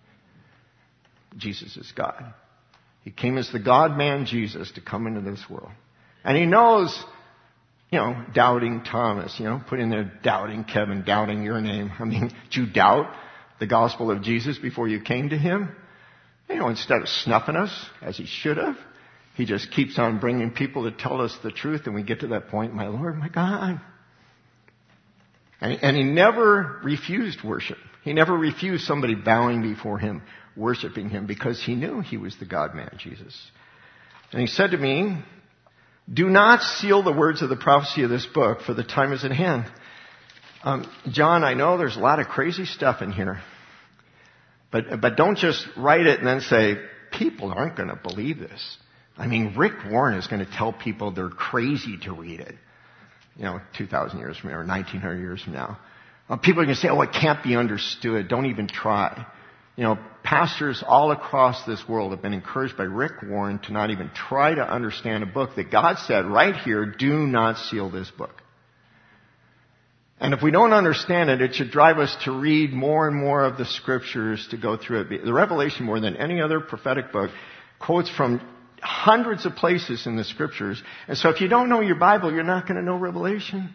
Jesus is God. He came as the God-man Jesus to come into this world. And he knows, you know, doubting Thomas, you know, put in there doubting Kevin, doubting your name. I mean, did you doubt the gospel of Jesus before you came to him? You know, instead of snuffing us, as he should have, he just keeps on bringing people to tell us the truth, and we get to that point, my Lord, my God. And, and he never refused worship. He never refused somebody bowing before him, worshiping him, because he knew he was the God-man, Jesus. And he said to me, do not seal the words of the prophecy of this book, for the time is at hand. Um, John, I know there's a lot of crazy stuff in here. But, but don't just write it and then say, people aren't going to believe this. I mean, Rick Warren is going to tell people they're crazy to read it. You know, two thousand years from now, or nineteen hundred years from now. Uh, people are going to say, oh, it can't be understood. Don't even try. You know, pastors all across this world have been encouraged by Rick Warren to not even try to understand a book that God said right here, do not seal this book. And if we don't understand it, it should drive us to read more and more of the scriptures to go through it. The Revelation, more than any other prophetic book, quotes from hundreds of places in the scriptures. And so if you don't know your Bible, you're not going to know Revelation.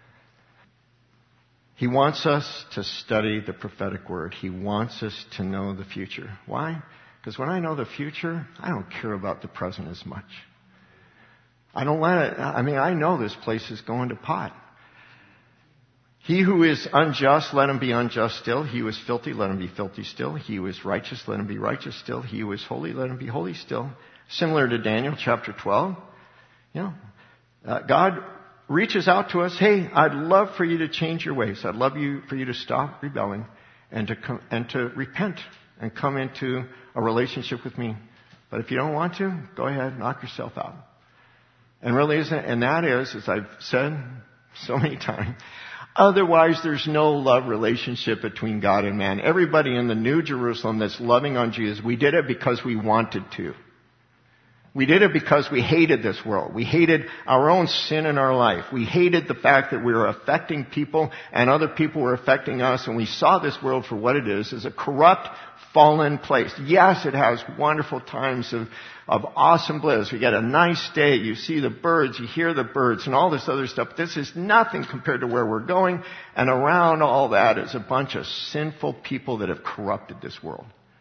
He wants us to study the prophetic word. He wants us to know the future. Why? Because when I know the future, I don't care about the present as much. I don't let it, I mean, I know this place is going to pot. He who is unjust, let him be unjust still. He who is filthy, let him be filthy still. He who is righteous, let him be righteous still. He who is holy, let him be holy still. Similar to Daniel chapter twelve. You know, uh, God reaches out to us, hey, I'd love for you to change your ways. I'd love you for you to stop rebelling and to come, and to repent and come into a relationship with me. But if you don't want to, go ahead, knock yourself out. And really isn't, and that is, as I've said so many times, otherwise there's no love relationship between God and man. Everybody in the New Jerusalem that's loving on Jesus, we did it because we wanted to. We did it because we hated this world. We hated our own sin in our life. We hated the fact that we were affecting people and other people were affecting us, and we saw this world for what it is, as a corrupt, fallen place. Yes, it has wonderful times of, of awesome bliss. You get a nice day, you see the birds, you hear the birds, and all this other stuff. This is nothing compared to where we're going, and around all that is a bunch of sinful people that have corrupted this world.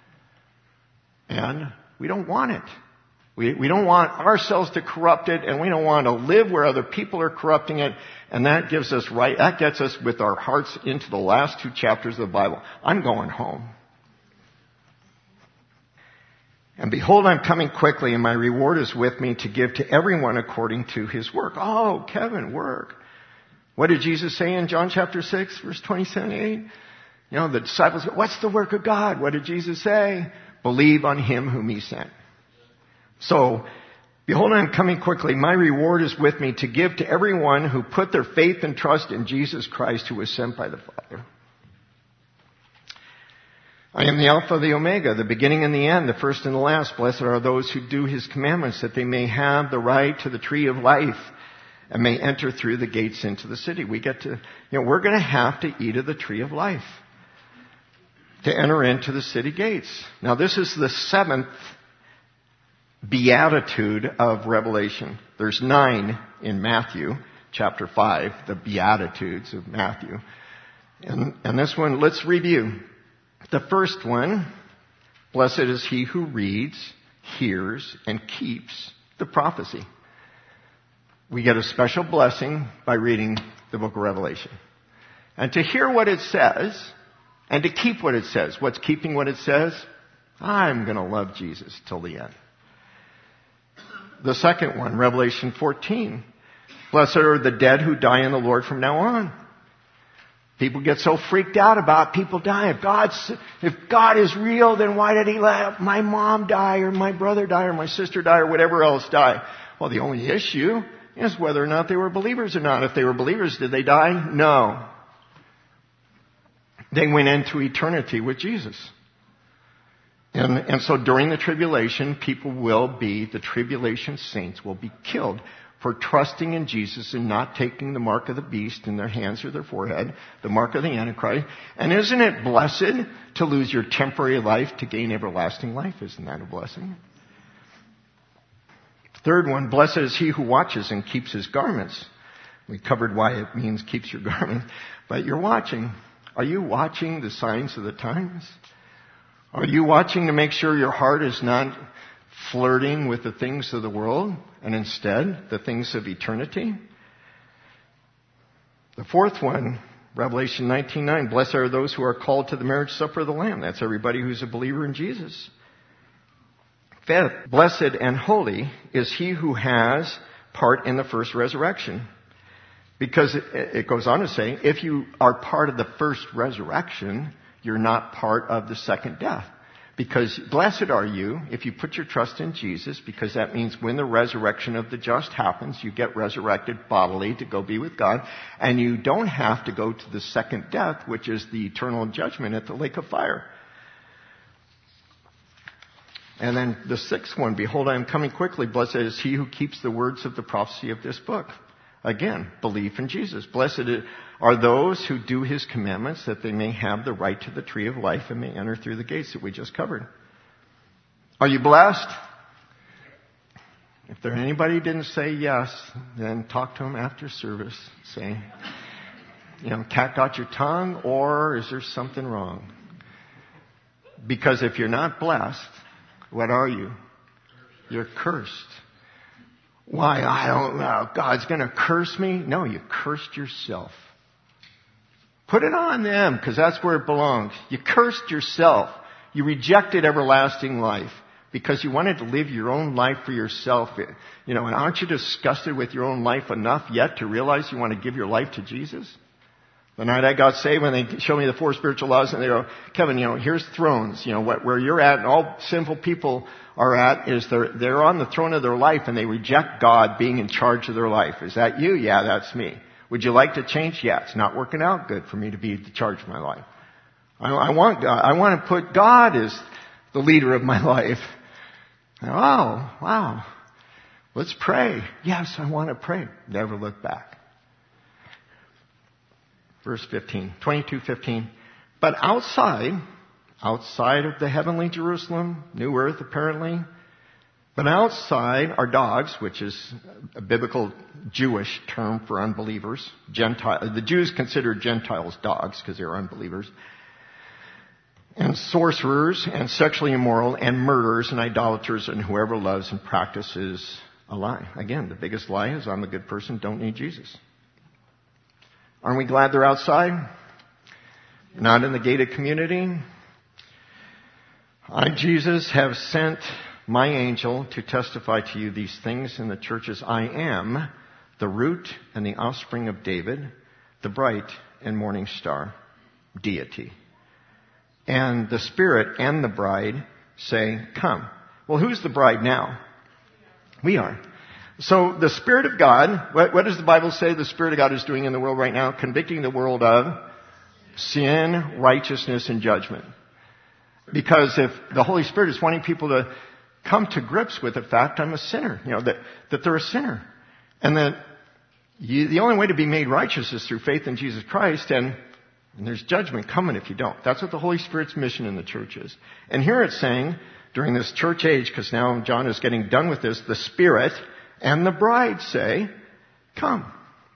And we don't want it. We, we don't want ourselves to corrupt it, and we don't want to live where other people are corrupting it. And that gives us right, that gets us with our hearts into the last two chapters of the Bible. I'm going home. And behold, I'm coming quickly, and my reward is with me to give to everyone according to his work. Oh, Kevin, work. What did Jesus say in John chapter six, verse twenty-seven, eight? You know, the disciples go, what's the work of God? What did Jesus say? Believe on him whom he sent. So, behold, I'm coming quickly. My reward is with me to give to everyone who put their faith and trust in Jesus Christ, who was sent by the Father. I am the Alpha, the Omega, the beginning and the end, the first and the last. Blessed are those who do his commandments, that they may have the right to the tree of life and may enter through the gates into the city. We get to, you know, we're going to have to eat of the tree of life to enter into the city gates. Now, this is the seventh beatitude of Revelation. There's nine in Matthew chapter five, the beatitudes of Matthew. And, and this one, let's review. The first one, blessed is he who reads, hears, and keeps the prophecy. We get a special blessing by reading the book of Revelation. And to hear what it says, and to keep what it says. What's keeping what it says? I'm going to love Jesus till the end. The second one, Revelation fourteen. Blessed are the dead who die in the Lord from now on. People get so freaked out about people dying. If God's, if God is real, then why did he let my mom die or my brother die or my sister die or whatever else die? Well, the only issue is whether or not they were believers or not. If they were believers, did they die? No. They went into eternity with Jesus. And, and so during the tribulation, people will be, the tribulation saints will be killed for trusting in Jesus and not taking the mark of the beast in their hands or their forehead, the mark of the Antichrist. And isn't it blessed to lose your temporary life to gain everlasting life? Isn't that a blessing? Third one, blessed is he who watches and keeps his garments. We covered why it means keeps your garments. But you're watching. Are you watching the signs of the times? Are you watching to make sure your heart is not flirting with the things of the world and instead the things of eternity? The fourth one, Revelation nineteen nine, blessed are those who are called to the marriage supper of the Lamb. That's everybody who's a believer in Jesus. Fifth, blessed and holy is he who has part in the first resurrection. Because it, it goes on to say, if you are part of the first resurrection, you're not part of the second death. Because blessed are you if you put your trust in Jesus, because that means when the resurrection of the just happens, you get resurrected bodily to go be with God, and you don't have to go to the second death, which is the eternal judgment at the lake of fire. And then the sixth one, behold, I am coming quickly. Blessed is he who keeps the words of the prophecy of this book. Again, belief in Jesus. Blessed are those who do his commandments, that they may have the right to the tree of life and may enter through the gates that we just covered. Are you blessed? If there anybody didn't say yes, then talk to them after service. Say, you know, cat got your tongue, or is there something wrong? Because if you're not blessed, what are you? You're cursed. Why? I don't know. God's going to curse me? No, you cursed yourself. Put it on them, because that's where it belongs. You cursed yourself. You rejected everlasting life because you wanted to live your own life for yourself. You know, and aren't you disgusted with your own life enough yet to realize you want to give your life to Jesus? The night I got saved, when they showed me the four spiritual laws, and they go, Kevin, you know, here's thrones. You know, what, where you're at, and all sinful people are at, is they're, they're on the throne of their life, and they reject God being in charge of their life. Is that you? Yeah, that's me. Would you like to change? Yeah, it's not working out good for me to be in charge of my life. I, I want God. I want to put God as the leader of my life. Oh, wow. Let's pray. Yes, I want to pray. Never look back. Verse fifteen, twenty-two fifteen. But outside, outside of the heavenly Jerusalem, new earth apparently, but outside are dogs, which is a biblical Jewish term for unbelievers. Gentile, the Jews considered Gentiles dogs because they were unbelievers. And sorcerers, and sexually immoral, and murderers, and idolaters, and whoever loves and practices a lie. Again, the biggest lie is I'm a good person, don't need Jesus. Aren't we glad they're outside? Not in the gated community? I, Jesus, have sent my angel to testify to you these things in the churches. I am the root and the offspring of David, the bright and morning star, deity. And the Spirit and the bride say, come. Well, who's the bride now? We are. So the Spirit of God, what, what does the Bible say the Spirit of God is doing in the world right now? Convicting the world of sin, righteousness, and judgment. Because if the Holy Spirit is wanting people to come to grips with the fact I'm a sinner, you know, that, that they're a sinner. And that you, the only way to be made righteous is through faith in Jesus Christ, and, and there's judgment coming if you don't. That's what the Holy Spirit's mission in the church is. And here it's saying, during this church age, because now John is getting done with this, the Spirit and the bride say, come.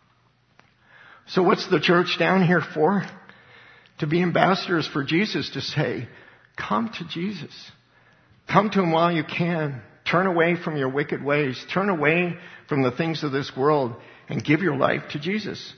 So what's the church down here for? To be ambassadors for Jesus, to say, come to Jesus. Come to Him while you can. Turn away from your wicked ways. Turn away from the things of this world and give your life to Jesus.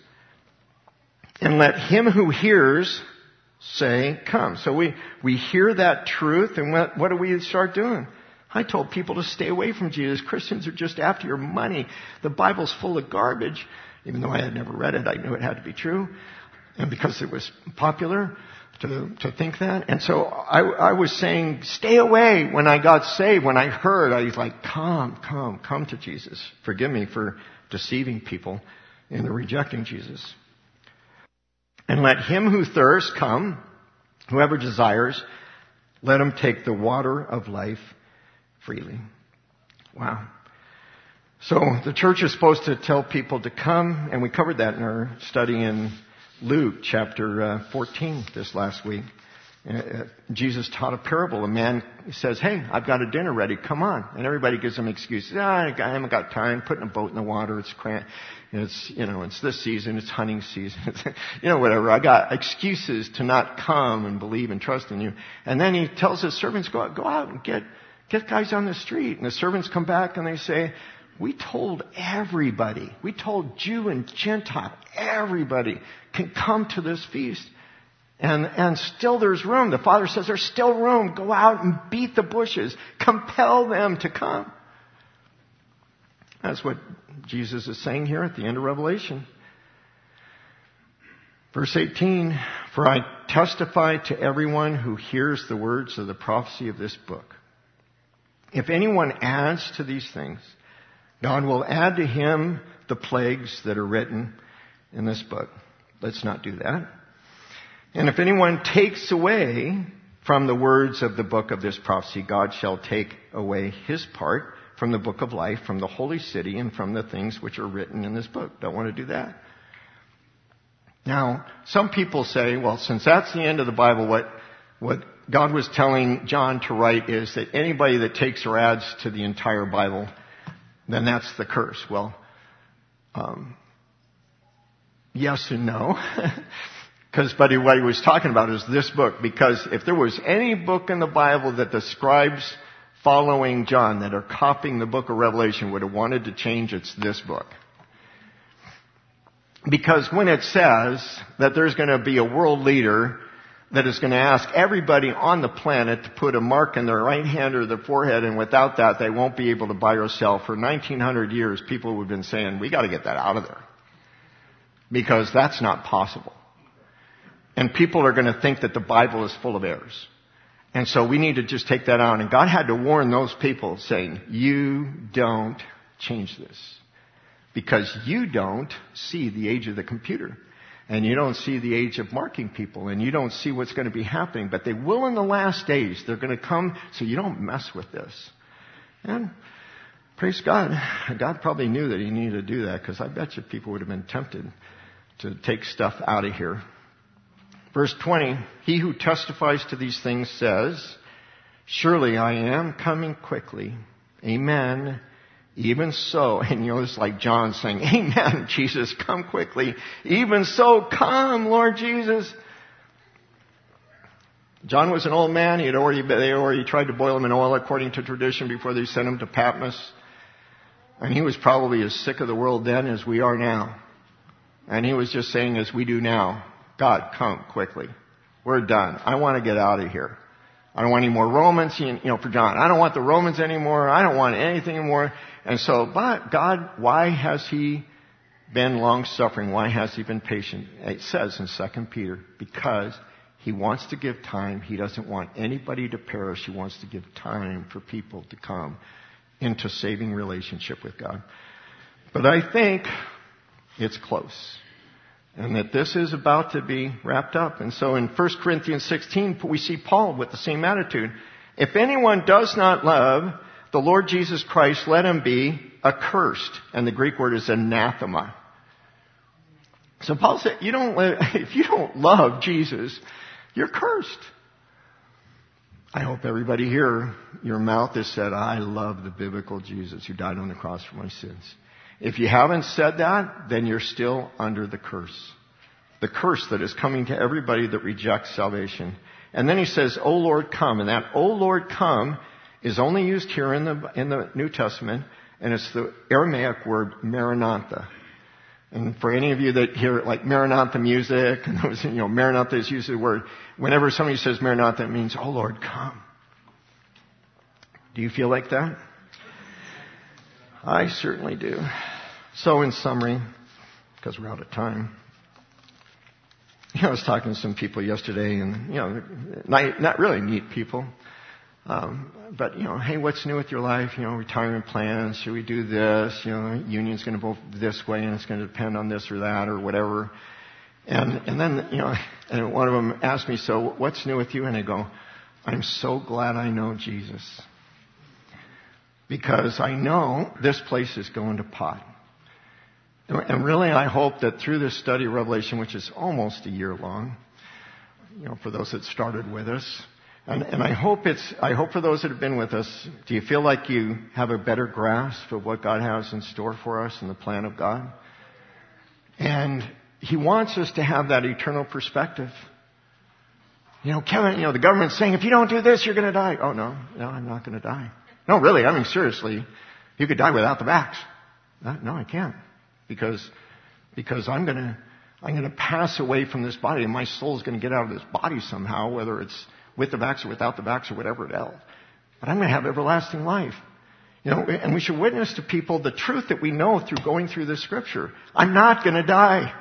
And let him who hears say, come. So we, we hear that truth, and what, what do we start doing? I told people to stay away from Jesus. Christians are just after your money. The Bible's full of garbage. Even though I had never read it, I knew it had to be true. And because it was popular to, to think that. And so I, I was saying, stay away. When I got saved, when I heard, I was like, come, come, come to Jesus. Forgive me for deceiving people into rejecting Jesus. And let him who thirsts come, whoever desires, let him take the water of life freely. Wow. So the church is supposed to tell people to come, and we covered that in our study in Luke chapter uh, fourteen this last week. Uh, Jesus taught a parable. A man says, hey, I've got a dinner ready, come on. And everybody gives him excuses. Ah, I haven't got time, putting a boat in the water, it's cramp. It's, you know, it's this season, it's hunting season, it's, you know, whatever. I got excuses to not come and believe and trust in you. And then he tells his servants, go out, go out and get, get guys on the street. And the servants come back and they say, we told everybody, we told Jew and Gentile, everybody can come to this feast. And, and still there's room. The Father says there's still room. Go out and beat the bushes. Compel them to come. That's what Jesus is saying here at the end of Revelation. Verse eighteen, for I testify to everyone who hears the words of the prophecy of this book. If anyone adds to these things, God will add to him the plagues that are written in this book. Let's not do that. And if anyone takes away from the words of the book of this prophecy, God shall take away his part from the book of life, from the holy city, and from the things which are written in this book. Don't want to do that. Now, some people say, well, since that's the end of the Bible, what, what God was telling John to write is that anybody that takes or adds to the entire Bible, then that's the curse. Well, um, yes and no. Because, but what he was talking about is this book. Because if there was any book in the Bible that the scribes following John that are copying the book of Revelation would have wanted to change, it's this book. Because when it says that there's going to be a world leader that is going to ask everybody on the planet to put a mark in their right hand or their forehead, and without that they won't be able to buy or sell, for nineteen hundred years people have been saying, we got to get that out of there. Because that's not possible. And people are going to think that the Bible is full of errors. And so we need to just take that out. And God had to warn those people saying, you don't change this. Because you don't see the age of the computer. And you don't see the age of marking people. And you don't see what's going to be happening. But they will in the last days. They're going to come, so you don't mess with this. And Praise God. God probably knew that he needed to do that, because I bet you people would have been tempted to take stuff out of here. Verse twenty, he who testifies to these things says, surely I am coming quickly. Amen. Even so, and you know, it's like John saying, amen, Jesus, come quickly. Even so, come, Lord Jesus. John was an old man. He had already, they had already tried to boil him in oil according to tradition before they sent him to Patmos. And he was probably as sick of the world then as we are now. And he was just saying, as we do now, God, come quickly. We're done. I want to get out of here. I don't want any more Romans, you know, for John. I don't want the Romans anymore. I don't want anything anymore. And so, but God, why has he been long-suffering? Why has he been patient? It says in Second Peter, because he wants to give time. He doesn't want anybody to perish. He wants to give time for people to come into saving relationship with God. But I think it's close, and that this is about to be wrapped up. And so in First Corinthians sixteen, we see Paul with the same attitude. If anyone does not love the Lord Jesus Christ, let him be accursed. And the Greek word is anathema. So Paul said, you don't, if you don't love Jesus, you're cursed. I hope everybody here, your mouth has said, I love the biblical Jesus who died on the cross for my sins. If you haven't said that, then you're still under the curse. The curse that is coming to everybody that rejects salvation. And then he says, O Lord, come. And that O Lord, come is only used here in the, in the New Testament. And it's the Aramaic word Maranatha. And for any of you that hear like Maranatha music, and those, you know, Maranatha is usually the word. Whenever somebody says Maranatha, it means, oh Lord, come. Do you feel like that? I certainly do. So in summary, because we're out of time, you know, I was talking to some people yesterday, and, you know, not, not really neat people. Um, but, you know, hey, what's new with your life? You know, retirement plans. Should we do this? You know, union's going to vote this way, and it's going to depend on this or that or whatever. And and then, you know, and one of them asked me, so what's new with you? And I go, I'm so glad I know Jesus. Because I know this place is going to pot. And really, I hope that through this study of Revelation, which is almost a year long, you know, for those that started with us, And, and I hope it's, I hope for those that have been with us, do you feel like you have a better grasp of what God has in store for us and the plan of God? And He wants us to have that eternal perspective. You know, Kevin, you know, the government's saying, if you don't do this, you're going to die. Oh, no, no, I'm not going to die. No, really, I mean, seriously, you could die without the vax. No, no, I can't. Because, because I'm going to, I'm going to pass away from this body, and my soul is going to get out of this body somehow, whether it's with the vax or without the vax or whatever else. But I'm going to have everlasting life. You know, and we should witness to people the truth that we know through going through this scripture. I'm not going to die.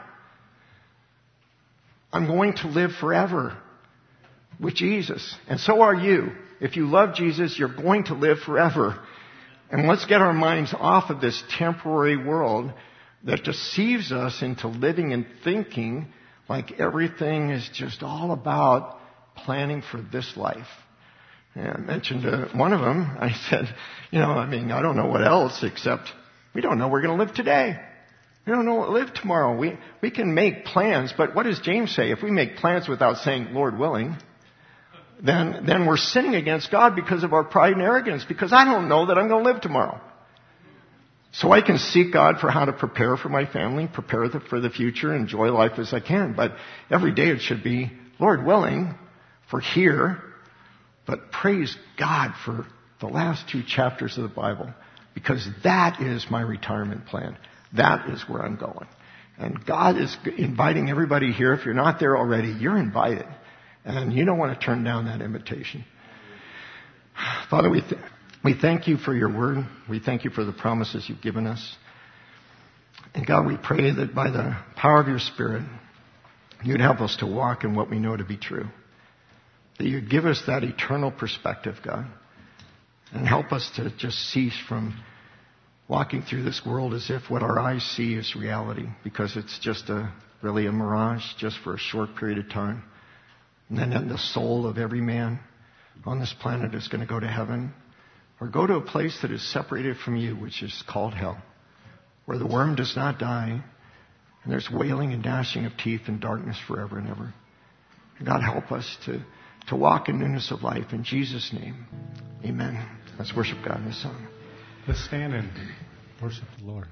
I'm going to live forever with Jesus. And so are you. If you love Jesus, you're going to live forever. And let's get our minds off of this temporary world that deceives us into living and thinking like everything is just all about planning for this life. And I mentioned to one of them, I said, you know, I mean, I don't know what else except we don't know we're going to live today. We don't know what we'll live tomorrow. We, we can make plans, but what does James say? If we make plans without saying, Lord willing, then, then we're sinning against God because of our pride and arrogance, because I don't know that I'm going to live tomorrow. So I can seek God for how to prepare for my family, prepare the, for the future, enjoy life as I can. But every day it should be, Lord willing, for here, but praise God for the last two chapters of the Bible, because that is my retirement plan. That is where I'm going. And God is inviting everybody here. If you're not there already, you're invited. And you don't want to turn down that invitation. Father, we, th- we thank you for your word. We thank you for the promises you've given us. And God, we pray that by the power of your Spirit, you'd help us to walk in what we know to be true. That you'd give us that eternal perspective, God. And help us to just cease from walking through this world as if what our eyes see is reality. Because it's just a really a mirage, just for a short period of time. And then the soul of every man on this planet is going to go to heaven. or go to a place that is separated from you, which is called hell, where the worm does not die, and there's wailing and gnashing of teeth and darkness forever and ever. And God, help us to, to walk in newness of life. In Jesus' name, amen. Let's worship God in this song. Let's stand and worship the Lord.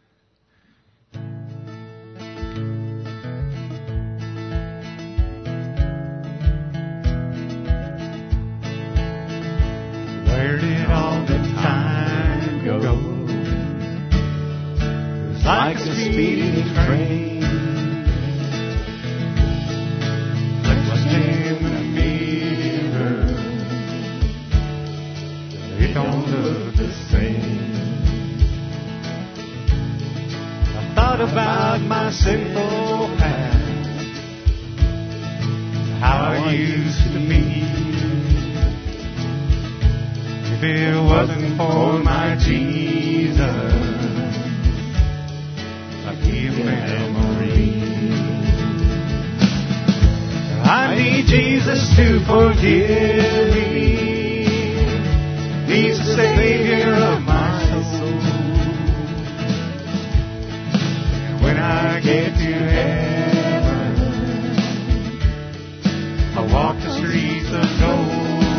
Where did all the time go? It was like a speeding train. Let's in the mirror. It don't look the same. I thought about my sinful past, how I used to be. If it wasn't for my Jesus, I'd be a memory. I need Jesus to forgive me. He's the Savior of my soul. And when I get to heaven, I'll walk the streets of gold.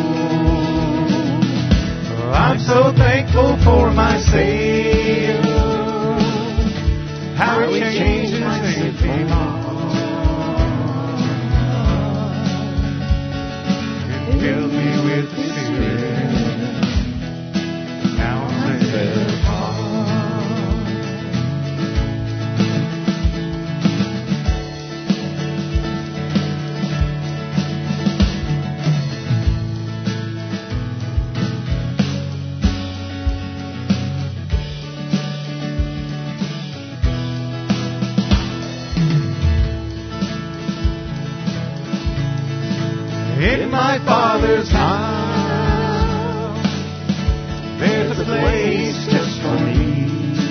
I'm so thankful for my Savior, how He changed and saved me all, and filled me with the Spirit. Now I'm set apart. In my Father's house, there's a place just for me,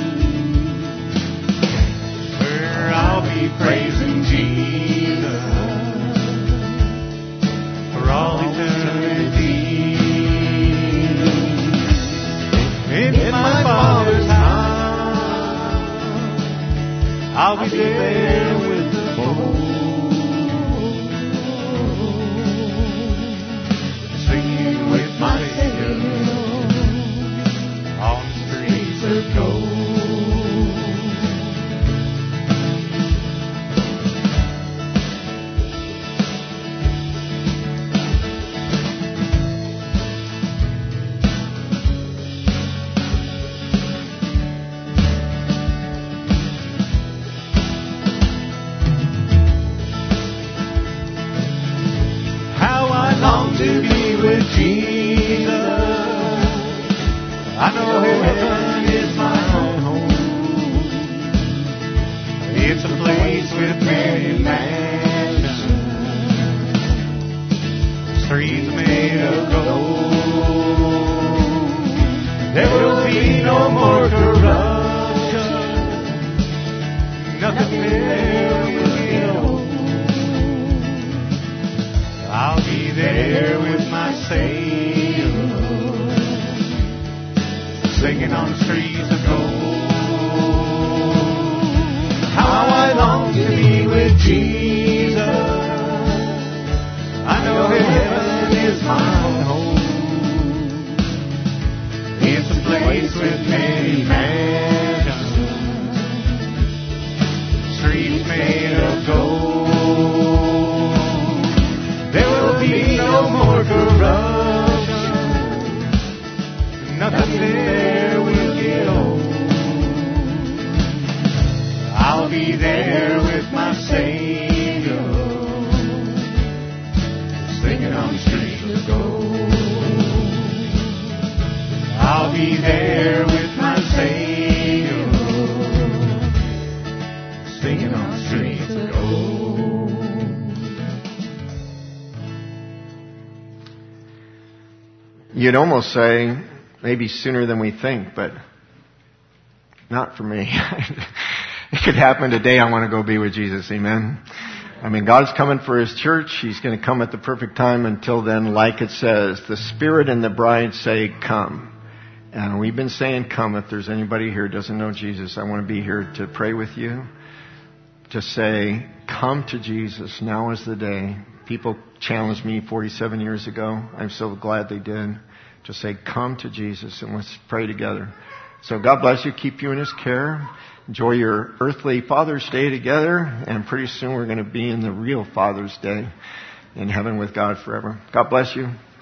where I'll be praising Jesus for all eternity. In my Father's house, I'll be there with the bold. With my Savior on the streets of gold. How I long to be with Jesus. I know heaven is my home. It's a place with many mansions, streets made of gold. There will be no more corruption, nothing there will be old. I'll be there with my Savior, singing on the streets of gold. How I long to be with Jesus. I know heaven is my home. It's a place with many mansions, streets made of gold. There will be no more corruption, nothing there will get old. I'll be there with my Savior, singing on the streets of gold. I'll be there with my Savior, singing on the streets of gold. You'd almost say, maybe sooner than we think, but not for me. It could happen today. I want to go be with Jesus. Amen. I mean, God's coming for His church. He's going to come at the perfect time. Until then, like it says, the Spirit and the bride say, come. And we've been saying, come. If there's anybody here who doesn't know Jesus, I want to be here to pray with you. To say, come to Jesus. Now is the day. People challenged me forty-seven years ago. I'm so glad they did. To say, come to Jesus and let's pray together. So God bless you. Keep you in His care. Enjoy your earthly Father's Day together. And pretty soon we're going to be in the real Father's Day in heaven with God forever. God bless you.